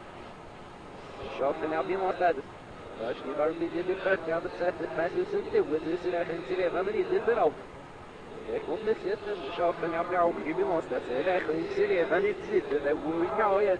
Speaker 2: shoppen jag blir måste det jag ska bara bli det för jag har sett det fast så det är inte det vad men det är bra jag kommer se det shoppen jag blir också vi måste se det är inte det vad det sitter det vi kan ju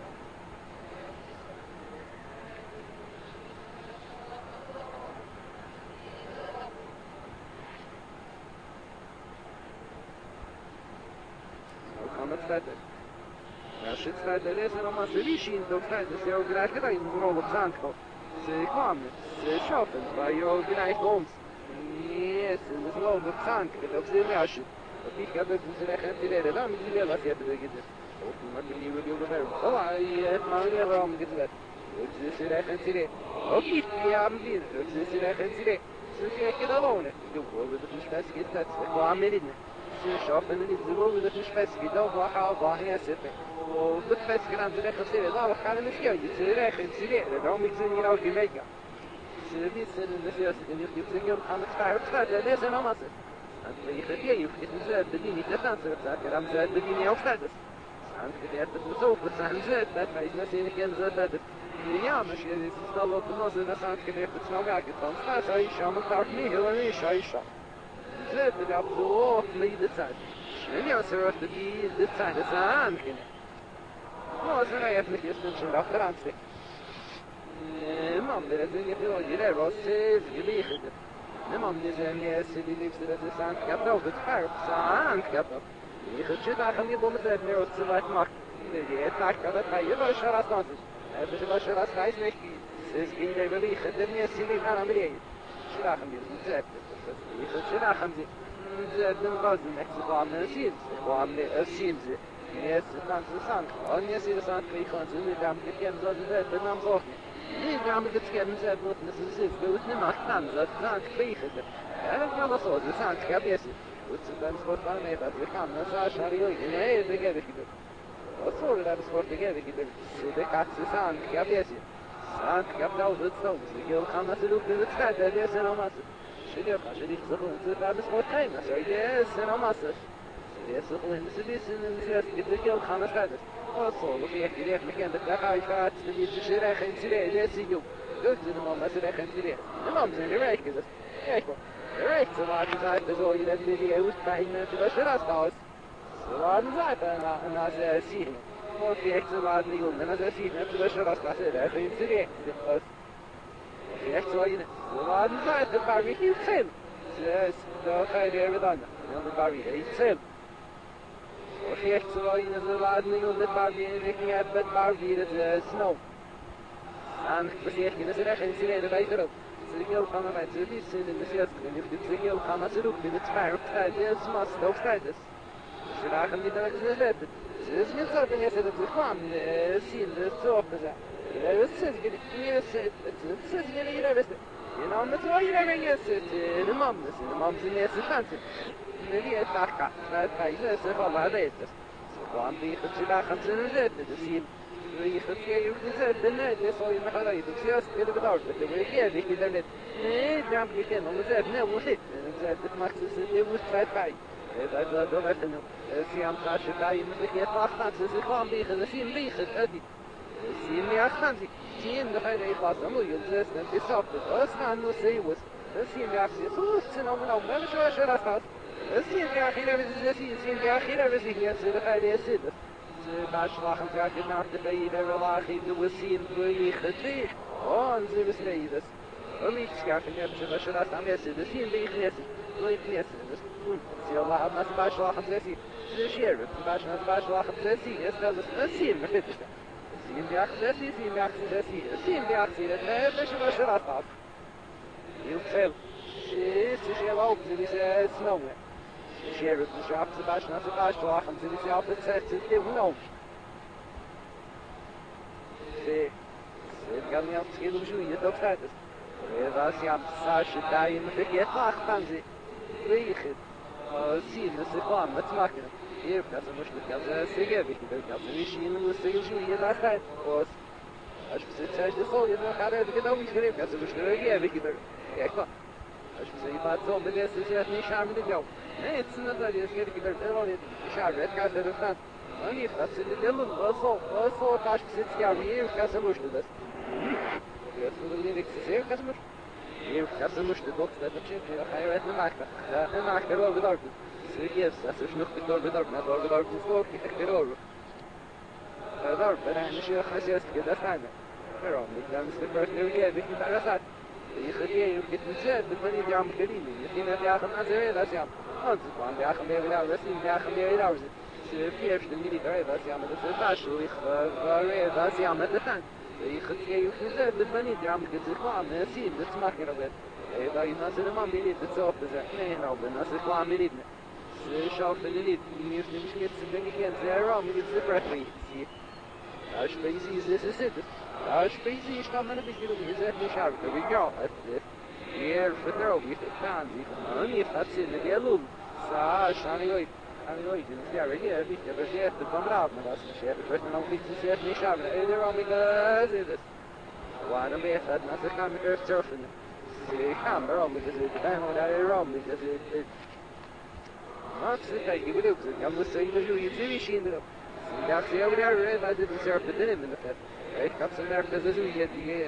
Speaker 2: Jag ska det läsa om man så vi skint och färd så jag gräker där i något sant då. Så kom så shoppen var jag gräk om. Yes, det var något sant det också är jag. Och vi kan det så det kan det där men det var det det. Och man vill ju göra det. Och man vill göra om det. Och så det kan det. Och jag blir så det kan det. Så jag kan det låna. Du går det så speciellt att vad med det. shoppen اللي يزوروا ده مش بس كده وراحة ضاهية سفة وبس بس كده عند ذاك السيرة ده وحنا مسكين يصير آخر سيرة ده هم يصير يراو في ميجا سيرة سيرة السياسة اللي يصير محمد فاعل فاعل ده سنة مصر أنت يخليه يخليه زاد بديني تفانسر كلام زاد بديني أو فادس عند كده يتسوق بس عن زاد ده فايز نسي كان زاد Ja, maar je is het al op de nos en dan staat je echt het snel werken. Dan staat ze is aan elkaar niet heel en is hij. Zet het op de hoofd met de tijd. En ja, ze wordt de tijd is aan. Nou, ze rijdt even een stukje achteraan steken. Man, dat is niet veel. Je daar was gelegen. Nee, man, die zijn die liefste dat is aan. Ik heb nog het paard aan. Ik heb nog. Je gaat je daar gaan niet om het meer wat ze wat maakt. Je taak dat bij je was er als dansen. Het is was er als reis weg. Is in de bewegen. De mensen die gaan aan beneden. Slagen die het zet. Je gaat je daar gaan zien. De rozen met ze kwam en zien. Kwam zien ze. Yes, dan ze sang. En je ziet het aan twee kanten. Nu dan bekend dat het de naam zo. Nee, we hebben het scherm zelf wat het is. We moeten maar gaan. Dat gaan krijgen. Ja, dat zo. Dat zijn het is. Goed, dan wordt dan mee dat we gaan. Dan zou je naar jullie. Nee, dat heb ik gedaan. Wat zo dat is voor de heb ik gedaan. De katse zijn. Ik heb het. Zijn. Ik heb nou het zo. Ik gaan naar de lucht in het stad. Dat is een masse. Shit, als je niet zo goed zit, dat is voor geen. Dat is een masse. Det är så hon så visst en svensk det kan han ha och så då vet jag det kan det där jag att det är så där kan se det ser ju det är mamma så där kan se det mamma så det räcker det det räcker så att det så i det video ut på henne så det ska stå så var det så att när det ser och det är så vad det går när det ser det så ska stå så där kan se det det är så i det så var det så att det bara vi film så då kan det redan det bara vi film och helt så var inne så ladning och det bara blir riktning att det bara blir det snow. Han försöker det så där kan se det där då. Så det går kan man så det ser det ser det går kan man så upp i det tvär det är som att stå städes. Så där kan vi då så det. Så det är så att det är så det kan se det så på så. Det är så det är så det är det. You know, men så är det ingen så det mamma som är så fancy. Det är tacka. Det är så vad det är. Så han blir så där kan se det. Det ser vi ska ju det det så ju med alla det ser det det där det är viktigt det. Nej, det blir inte någon det nej och shit. Det max det är ju tvätt på. Det är då vet ni. Se han kanske där i med det fast så kan bli det ser blir det. Se ni axan sig. Sen det här är fast så ju det är sagt det ska han nog se vad. Det ser ni axan så sen om men så är det fast. Sen jag hinner vi sen jag hinner vi sig så det här är sitt. باش راحن في عقد نعرف تبعيدة ولاخي دوسين بيختي وانزل بسريدس وميك سكاف نبش بشرات عم يسدسين بيخنيس بيخنيس سي الله عم باش راحن تسي شير باش راحن تسي يستلس سين بفتش سين بياخذسي سين بياخذسي سين بياخذسي لا باش بشرات عم يفعل شي لو بزي سنو شير بشرات باش راحن تسي عم تسي ونو det kan jag inte skriva om ju då faktiskt. Det var så jag sa så där i med det faktan sig. Riktigt. Och sen så kom det smakar. Det är så måste jag säga vilket det kan vi skinn och säga ju det där och jag ska säga det så jag har det då vi skriver så måste jag vilket det är klart. Jag ska säga bara så med det så att ni skärmar det jag. Nej, det är inte det jag ska det var det skärmar kan det då. Они фасили делают осо таш сетями казалось что да. Я сказал не все казалось. И казалось что док это честно хайвет на макта. Да, на макта лог док. Сергей, это что кто док на док сколько их террор. Да, да, не шех хасяс كده сами. Пером, я не знаю, что я ведь не тарасат. И хотел быть нельзя, да не дам калины. Если на яхам на заве, да сам. Он звон, яхам я вилял, яхам я вилял. Pierwszy military Rosja ma to zaszu ich Rosja ma to tak ich chce już nie zerby pani dram gdy chłamy sin to smakie robię da i nas nie mam mieli to co to za nie no by nas chłamy mieli szaf mieli nie już nie mieć sobie nie zero mieli separately aż bezi jest jest aż bezi jest tam na biegu jest nie szaf to widział hier vertrouw je het gaan die nie facile de dialog sa szanoi Oj, det är ju viktigt att se det kommer av men alltså se det först när vi ser det inte av det är om det vad de vet att när det kommer ut surfen det kan bara om det är och där är om det Max det är ju det jag måste säga ju det är ju skinn det jag ser över där det är surfen det men det Ik heb zijn nergens dus een keer die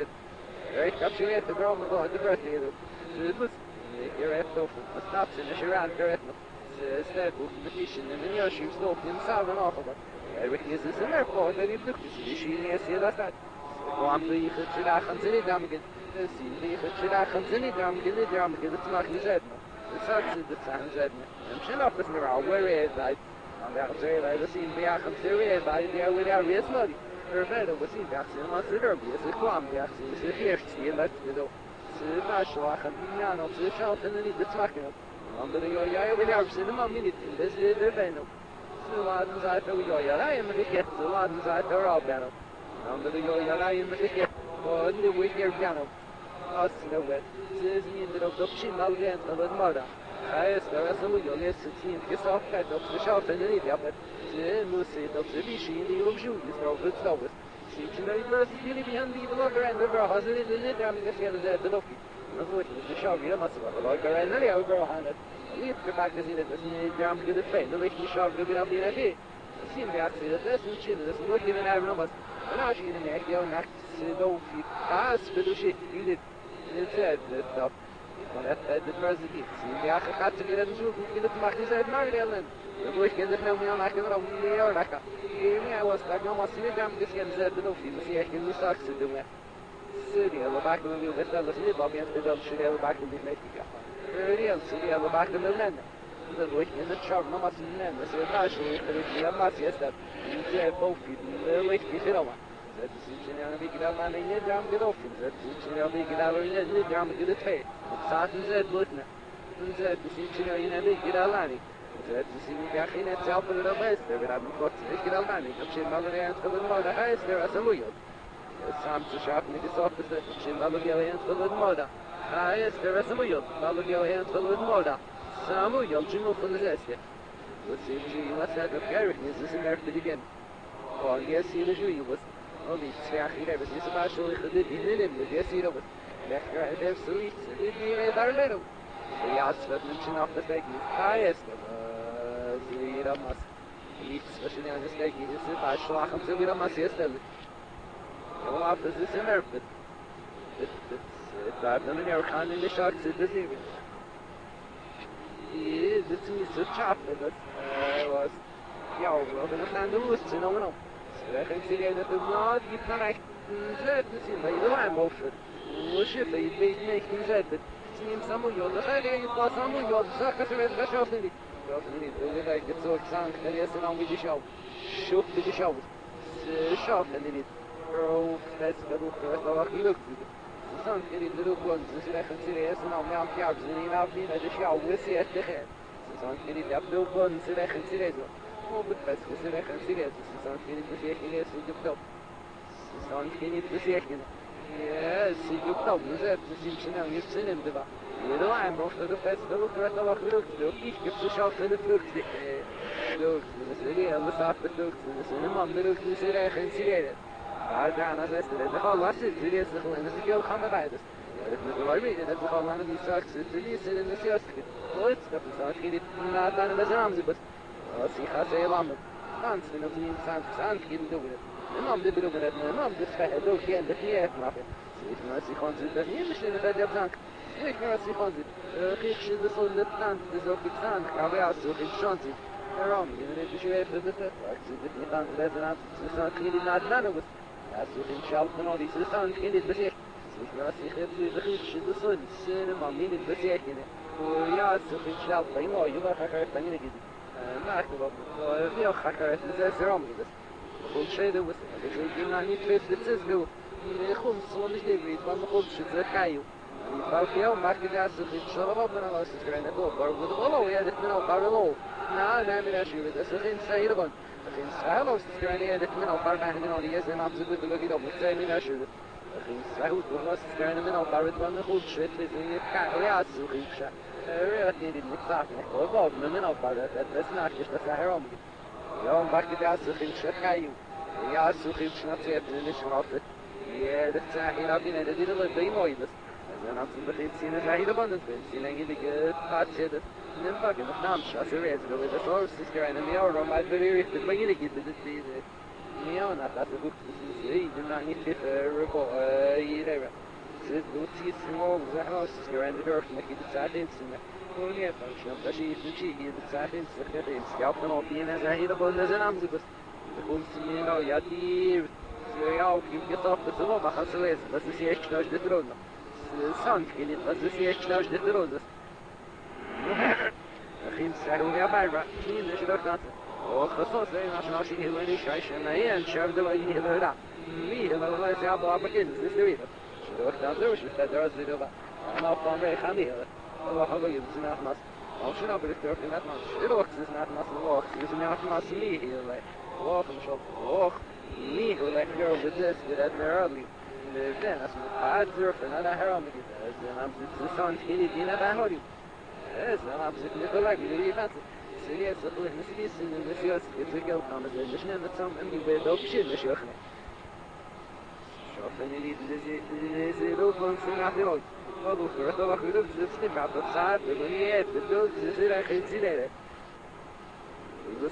Speaker 2: ik heb ze weer te dromen van de birthday. Het was je hebt of het staat in de Shiran gered. Staat op de mission en de nieuwe schip stopt in Southern Africa. Er is een airport en die vlucht is die China is hier dat. Want die het daar gaan ze niet dan met die het daar gaan ze niet dan met die dan met het mag niet zijn. Het staat ze de zijn zijn. En misschien ook is meer al where is that. En daar zei hij dat zien we gaan ze weer bij die weer weer slowly. Er verder was zien dat ze maar ze er is het kwam ja ze is hier zie dat zo. Ze was lachen ja nog ze zelf en niet het smaken. Andere jij wil jou ze maar niet dus de beno. Ze laten ze uit hoe jij en ik het ze laten ze uit al beno. Andere jij en ik het voor de week hier piano. Als de wet ze is niet de option al gaan van het moda. Hij is daar zo jong is het zien gesoft het op de shelf en niet ja maar ze moest het op de machine die op zoek is over het stof. Ze kunnen niet jullie behind die blogger en de has it in it I'm just going to the look. Dat wordt de show weer maar zo wat ik er en jou girl hand. Niet gepakt is in het is niet jam to the pain. Dat is die show weer op die net. Zien we dat dat is chill dat moet je naar nog wat. En als je in de echt jou nacht doof as bedoel je dit het dat van het de president. Ja gaat ze weer zo goed het mag niet uit maar dan. Dat wordt geen dat nou meer maken dan die jaar lekker. Ja was daar nog maar zien dan dus gaan ze de doof die zie ik in de straks te doen. Serie alla back of the best of the slip up against the double shit alla back of the Mexico. Real serie alla back of the land. The week in the chart no mas land. So that's really the mas yes that. You both the week is it over. That is in a big man in the drum get off. That is in a big in the drum get the tape. Satin said Lutner. That is in a big Alani. That is in the Gachin itself of the best. They would have got to Alani. She mother and for the mother highest there as a loyal. Sam zu schaffen mit der Office, schön alle die Hands für den Moda. Ist der Samuel, alle die Hands für den Moda. Samuel, Jimmy von der Sesse. Was sie was hat der Gary ist in der begin. Und jetzt hier ist wie was. Und die zwei hier, was ist aber schon die Dinge, die jetzt hier was. Lecker, der so ist, die da little. Ja, es wird nicht noch das Weg. Ist sie da was. Nichts, was in der Steg ist, ist bei Schlagen so wieder mal sehr stellen. Ja, das ist in der Fit. Es bleibt dann in der Kahn in der Schach zu besiegen. Die sitzen nicht so scharf, das was ja, wenn es dann los ist, noch noch. Wenn sie ja das noch die vielleicht selbst sind, weil du ein Bofer. Wo schiffe, ich weiß nicht, ich selbst. Sie nehmen Samuel, das ist ja was Samuel, sag das wird das auf nicht. Das nicht, du weißt, jetzt so krank, der ist dann wie die Schau. Schuf die Schau. Schau, nicht. That's the book that I look at. Some kid little ones, this is like serious and I'm now cabs and I've been at the show with the head. Some kid up no ones, and I can see it. Oh, but that's the I can see it. Some kid is shaking it, so you top. Some kid is shaking. Yes, you top, is that the situation you've seen him, the you know, I'm off to the festival for a lot of looks. Each gives a shot in the flux. Look, the city and the south of the looks, and the cinema, the looks, the city, I can see it. أنا زست ده خلاص الدنيا سخنة بس كيو خمسة بعد ده غالبي ده خلاص أنا بيساكس الدنيا سير النسياس كده قلت ده بيساك كده ما أنا بس رامز بس أصي خاصة يلامد كان سنة سنين سان كده دولة المهم ده بدو بلدنا المهم ده سفه دو كيان ده كيف ما في سيف ما سي خانزي ده مش اللي ده جابزانك ليش ما سي خانزي خيخ شيء ده صول لبنان ده زوج بتسان كابي عسو خيخ شانزي رام يعني ده شوية ده ده أكيد ده نيتان ده زمان سان كده نادنا بس Also in Schalten und diese Sand in das Besicht. Ich weiß nicht, wie sich das so ist, man in das Besicht. Ja, so in Schalten, ich weiß, ich habe keine Idee. Nach dem wie auch das ist Raum das. Und schade was, ich will nicht fest das ist gut. Ich komme so nicht wie, man kommt schon sehr kaio. Ich brauche ja mal das so in Schalten, aber das ist gerade gut. Aber ja, das ist noch parallel. Na, mir das ist in Seilbahn. Geen schijnloos te schrijnen, dat men al paar dagen al die is en absoluut leuk is op het zijn in Asher. Geen schijnloos te was te schrijnen, men al paar het van de goed shit is in je kaart zo goed. Het niet in het zaak, maar wel, men al paar dat is nachtjes dat hij erom. Ja, maar ik dacht zo geen shit ga je. Ja, zo geen snap je in de schraft. Ja, dat zijn hier op in de dit is mooi dus. En dan ze begint zien dat hij de banden vindt. Zien eigenlijk gaat zitten. En dan pakken we naam, als er is, dat is ook sister en een jaar om uit de weer te brengen. Ik Ja, na, das ist gut. Ich bin noch nicht fit, jeder. Siz muchísimo zaros grandeur na que decidem se Unia function da shi shi decidem se que scalp não tinha já ida por nas análogos com sino ya di real que top da sua barra seleza das se é que nós de trono são que ele das se é que nós de trono أخي سعروا يا باربا كين ليش دكتور وخصوص زي ما شنو شيء هو اللي شايش أنا ين شاف ده وين هذا مين هذا الله يسعد بابا كين نستوي دكتور وش بتدرس زي ده أنا أفهم رأي خمير الله هذا يبزنا في مصر أو شنو بالدكتور في مصر شنو وقت زنا في مصر وقت يبزنا في مصر ميه الله وقت مشوف وقت ميه ولا كيرو بدرس بدأت مرادي لبنان اسمه قاعد زرف أنا هرام كده أنا بتسان كذي دينا بهوري أنا بزيد نقول لك اللي يفات سريع سقوله نسبي سن المسياس يترجع خامس ليشنا نتسام أمي بيدو بشيل مش يخني شوف أنا اللي زيدو خمسين عدول هذا فرصة وخلوف زفت بعد الساعات بنيات بدو زيرة خمسين بس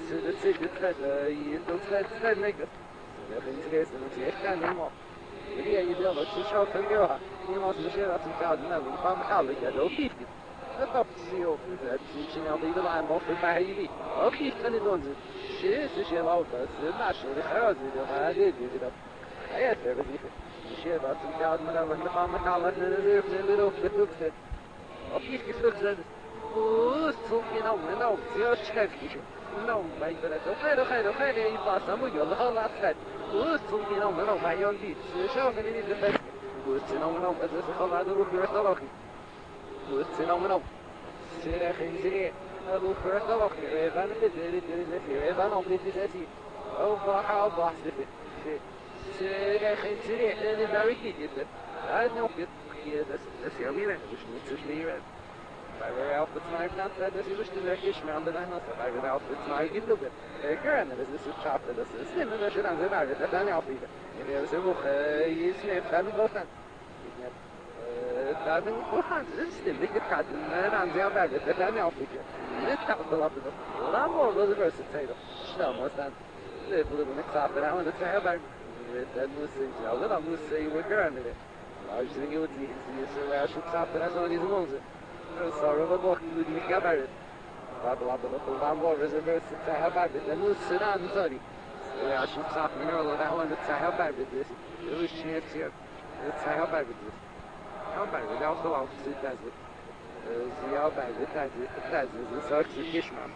Speaker 2: يتوصل نقص لكن سريع سنتي كان الماء هي يدل شوف الجوها يموت مشيرة تنتعد نبي قام حالك هذا كيف بالضبط سيو شنو يعطي طبعا موفر معيبي اوكي خلي دونز شيء لاوتا ماشي خلاص هذه كده حياة بزيفة شيء بس قاعد من اول ما تعلق نزيف نلو بتوكس اوكي كيف تكسر وصوم نو سيو شكاك شو نو باي بلا خير يبقى سمو يلا خلاص خير وصوم نو ما يوندي شوف اللي بس وصوم بس خلاص نروح نروح وسنومنو سيرخي أبو فرق وقت ريبان بدري ريبان أمري تساسي أو باح سيرخي سريع لأن داركي جدا هذا نوقت كي تسيرمينا مش نتسمينا بعد عرفت معك ناس هذا شيء مش تلاقيش ما عندنا هنا بعد عرفت معك جدا كان بس الشعب بس سلم ما شو عندنا بعد ثاني عفيفة يعني بسموه يسمع خالد بوسان لازم وحن استملك قاعد ما عندي بعد ثاني عفيفة نتعطل عبده ولا مو بس تسيره شلون مثلا نقول نكسب أنا وأنا سهل الموسيقى ولا الموسيقى وكرنا ده عايزين يودي يسوي عشان كسب أنا سوي زمانه صار بقى يودي كبر بعد طبعا ريزرفر سهل بعد الموسيقى نصاري عشان كسب أنا ولا هو نتسهل بعد بس وش يصير نتسهل بعد بس بعد ده طبعا في التازة زيادة بعد التازة صار كيش معه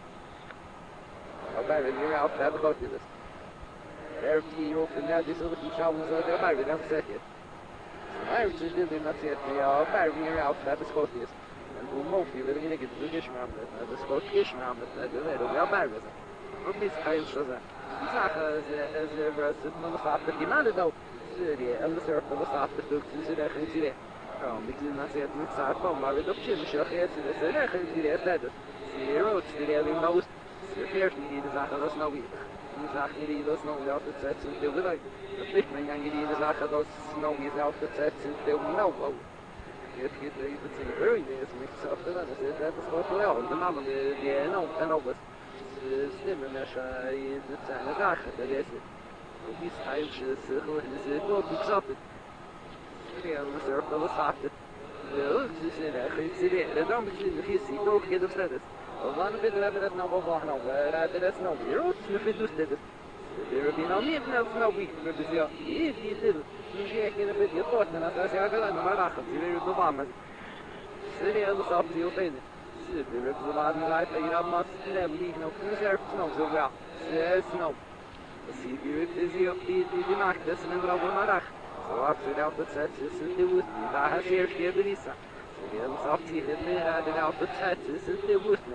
Speaker 2: بعد اللي يعرف هذا قلت بس عرفت يروح في النادي صدق يشاور صدق بعد نفسه عرفت تجديد نفسه يا بعد يعرف هذا قلت بس ومو في بدنا نجد كيش معه بس قلت كيش معه بس ده يا بعد بس ربي سحيل شذا صح از برس من صعب الإيمان ده سريع أنا صرت بصعب الدكتور سريع خنزير بيجي الناس يتمت ساعتهم ما بدوش مش أخيات سريع خنزير هذا سيروت سريع الموت سريع في زاخر سنوي زاخر يدوس نوي لا تتسات تقولي بيت من يعني يدوس زاخر دوس نوي لا تتسات تقولي نو كيف بتصير اسمك سافر أنا سيد بس لا عندنا ما دي أنا بس استمر ماشي يتساعد زاخر ده وبيس عايش السخوة الزيتون بتصابت سريع مصر بس عفت قلت سنة أخي سريع لدعم بتشيل في سيتون كده بسادس والله أنا بدنا بلدنا وبابانا ولا درسنا وبيروت نفيدوس تدس ربنا مين نفسنا وبيك بزيا إيه في تل نجي كده بدي يطلع من أساس يا جل أنا ما راح أصير يطلع مز سريع مصاب زيوتين سريع ركض بعد ما عرف أيام ما سلام ليه نو نعرف سنو زوجع سنو سيجي بتزيو دي معك بس من رب المراخ سواء في الأرض تساتس التوت بعها سير في بريسة سير مصابتي هدمي هذا الأرض تساتس التوتنا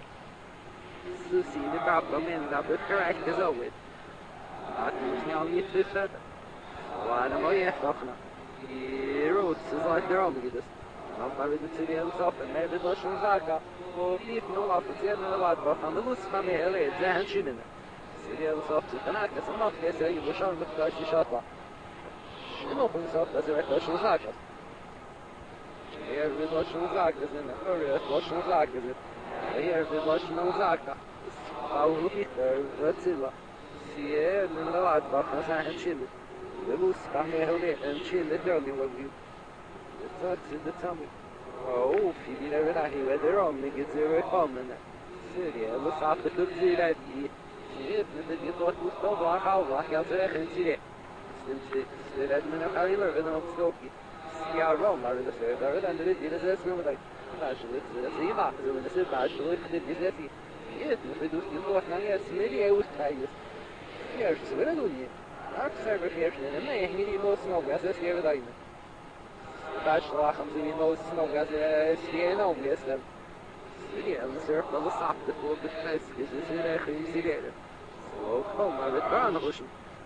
Speaker 2: سوسي لبعض من لابد كراك تزود عطيتني عم يتفسد وأنا ما يحفظنا يروت سزاي درام جدس نظر بتسير مصابة ما بدوش نزاكا وفيف نوع فتيرنا لبعض بطن المسمى مهلي زهن شننا سريع صوت هناك سمعت كيس أي بشار مختار شاطع شنو في صوت أزرق وشو زاكس هي رضا شو زاكس إنه فريق وشو زاكس هي رضا شو زاكس أو رفيق رتسلا سيئة من الوعد بقى ساعة شلة لبوس بعمل هولي شلة دولي وبيو الزاد سيدة تامي أو في بينا بلاحي ودرام نجد زيرو خامنة سيريا لصعب تبزيلات دي سيئة نتجي طوات مستوضع حاوضع كالسيئة خنسيئة سيئة من الحريمة بدنا مستوكي سيئة روم على السيئة دارد أن ردي لزيس ممدك عشلت سيئة بعض من السيئة عشلت خدت بزيسي سيئة نفدوس يطوح نانيا سميريا وستايس سيئة سيئة دوني أكثر بخيرشنا لما يحميني موس نوغاز سيئة دايما بعشرة 50 موس نوغاز سيئة نوم يسلم سيئة نصير قبل صعب تقول بالفاس كيس سيئة خير سيئة وقوم ما بتبعنا غشم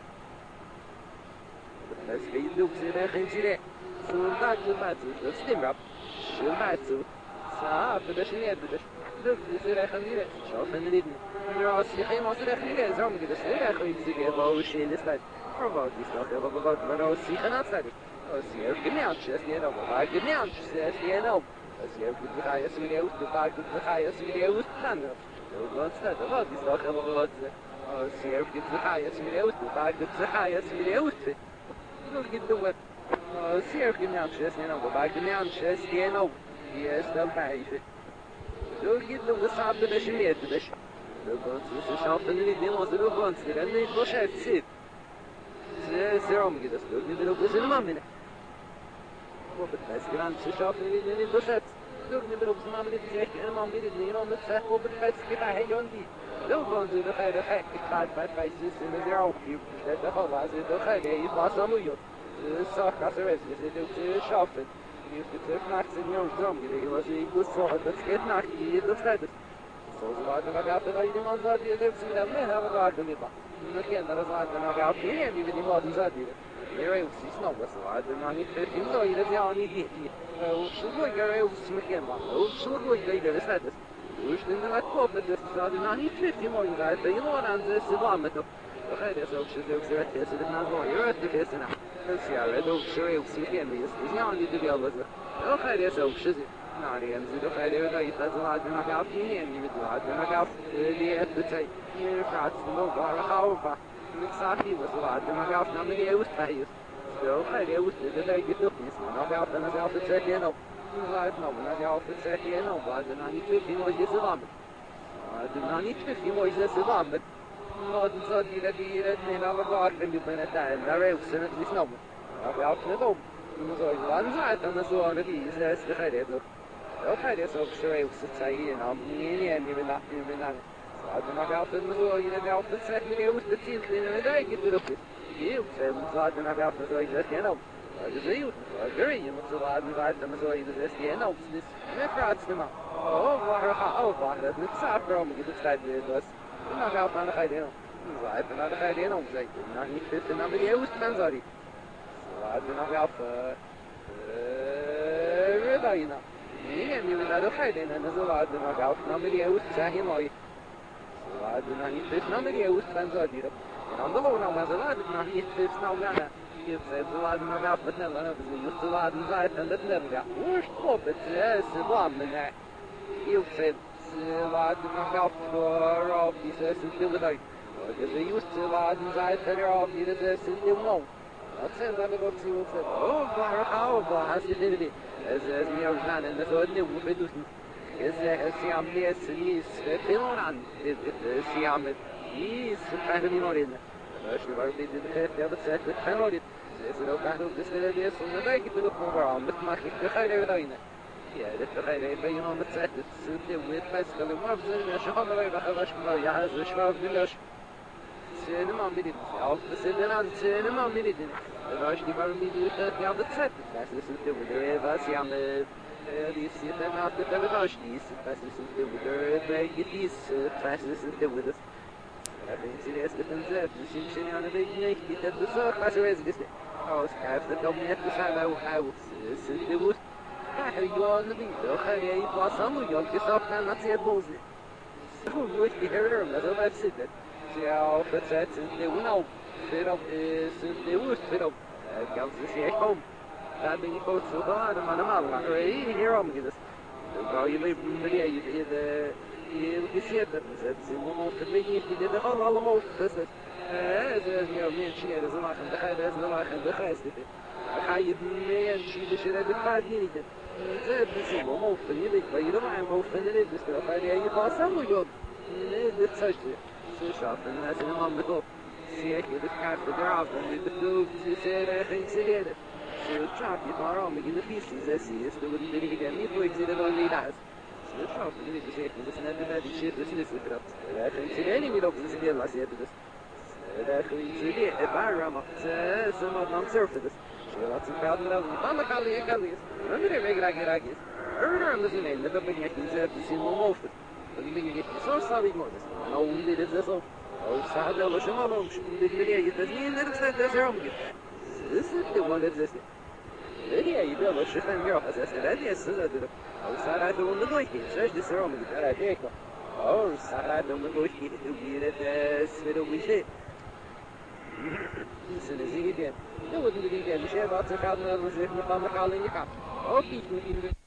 Speaker 2: بالفاس بيدوك سيئة خير سيئة سلطات الماتو استمرب شماتو ساعة بدش نياد بدش دوك سيئة خير شوف نريدني راسي خير ما سيئة خير زوم كده سيئة خير سيئة باوشي لسلات Provod istotę, bo Rosji na celi. Rosja gniałczy, nie no, bo gniałczy, nie no. Rosja wydaje sobie ustęp, wydaje sobie ustęp. To wtedy wod istotę, bo Rosja wydaje sobie ustęp, wydaje sobie ustęp. Drugi duet. Rosja gniałczy, nie no, bo gniałczy, nie no. Jest to fajne. Drugi duet sobie też nie też. To szaften nie wiem, co robić, nie proszę wsyp. سيروم كده سلوك ندلو بسن ما منه وبالتالي كمان شاف اللي دوشت سلوك ندلو بسن ما منه تجيك أنا ما منه اللي يوم نتسح وبالتالي كده هيون دي لو كنت بخير خير بعد فايسيس نزرعو في دخل عزيز دخل يطلع سامويو صح كسرت يزيد شافت يفتح ناقص اليوم زوم كده يوزي يقول صوت بس كده ناقص يدخل صوت بعد ما قعدت غير ما زاد يدرس من أمها وقعد يطلع لكن أنا صعد أنا قاعد فيه بدي ما تزادي يرى وسيسنا بس صعد أنا نيت في مزاي لازم يعني دي وشو يرى وسمكين ما وشو يقدر يساعد وش لنا كوب بس صعد أنا نيت في ما يقدر ينور عن ذا سلامته خير يا سوق شو زرت يا سيد الناس ما يرى تكسنا بس يا ريدو شوي وسمكين بس يعني دي يلا بس خير يا سوق شو ناري ينزل خير يرى يتزوج عندنا قاعد فيه يعني بدو عندنا قاعد اللي أثبتي يرفع الموضوع رخاوفة مكساكي بس بعد ما قاعد نعمل يوست فايس لو خير يوست ده يقدر يسمع ما قاعد أنا قاعد تسكينه بعد ما قاعد تسكينه بعد ما نيجي موجة سلام بعد ما نيجي موجة سلام بعد صادي لدي لدي لا بقى اللي بنتعلم نرى وسنة نسمع ما قاعد نضم نزوج وانزعت أنا زوار دي إذا خير يدور لو خير يسوق شوي وستسعين عميني يعني من بعد ما قاعد المزوج إذا قاعد تسعين من يوم تسعين لأن ده يقدر يفيد يوم بعد ما قاعد المزوج ده كنا زيوت جري مثل بعد المزوج ده كنا وبس نفرع سمع راح واحد نتساعد رام كده تساعد بس ما قاعد أنا خيرنا بعد ما خيرنا وزي يعني في نعمل يوم منظري بعد ما قاعد رضينا يعني من هذا خيرنا نزل بعد ما قاعد نعمل يوم ساهي ماي بعد ما يفتنا من يوست فانزادي عند الله ما زال ما يفتنا ولا يفتنا بعد ما قعدنا أنا في يوست بعد ما عندنا نرجع وش طبت سبعة من يفتنا بعد ما قعدت رابي سنتين بداي وجد يوست بعد ما عندنا رابي سنتين ونو أحسن أنا قلت يوست بحاول حسيت إني أزمي أرجعنا نسودني وفدوسني السيام ليس فيلون عن السيام يس فهمي مرينا باش نبردي يا بس فهمي لو كانوا بسنة دي صرنا باقي تلقوا برام مثل ما كنت خير بدينا يا ريت خير يبينوا متسدد سنتي ويتبس كلام ما بزلنا شغل ما يبقى باش ما يعز شباب بلاش سينما ميدين أو سينما سينما ميدين باش نبردي يا بتسدد بس سنتي ودري بس يعمل Die zit er nou te hebben als die is het best is het bij die is het best is het with us. Ik ben serieus de concept. Dus ik zie aan de beetje niet dat de zorg was er is dus. Als ik het dan net te zijn hoe is het goed. Ja, je was er niet. Dan ga je pas aan moet je ook eens aan dat je boos is. Hoe moet je hier dat wel zitten. Ja, of het zet de nou. Verop is de woest verop. Kan ze zich komen. Daar ben ik ook zo daar, maar normaal. Maar hier om je dus. Dan je leeft meneer je ziet het. Het is een moment dat weet je niet. Dit is allemaal dus. Ez meu mentira, ez uma can da ez uma can da resta. حي بمية شيء بشرة بالقادين ده. زاد بسيبه مو فني بيرو مع مو فني بس ترى أي قاسم وجود. ده تسجل. شاف الناس اللي ما بتوب. سياق بتكعب بتعرف اللي بتوب سيرة خين سيرة. شاف يطارا مجد في سيزة سيس تقول لي جميل ويجزي ده اللي يلاحظ. شاف اللي بيسيح بس نادي هذه الشيء بس نسكت. لكن سيراني ميلوك سيدي الله سيد بس. لكن سيدي بعرما سما نام سيرف بس. Laten we gaan dan van de kali en kali. En dan weer raakjes. Er is een hele dat ben je niet zien om hoofd. Dan ben je zo sabi worden. Nou wie dit is zo. Oh saada lo shama lo dit je het niet er staat er zo. Is het wel dat is. Je wil lo shiften meer als het dat is dat. Oh saada de onder nooit. Zeg dit zo met dat kijk. Oh saada de onder nooit. Wie het is weer op wie سنزيد يعني لو تريد يعني شيء بعد سكان الرجال مقام قال لي كاب أو كيف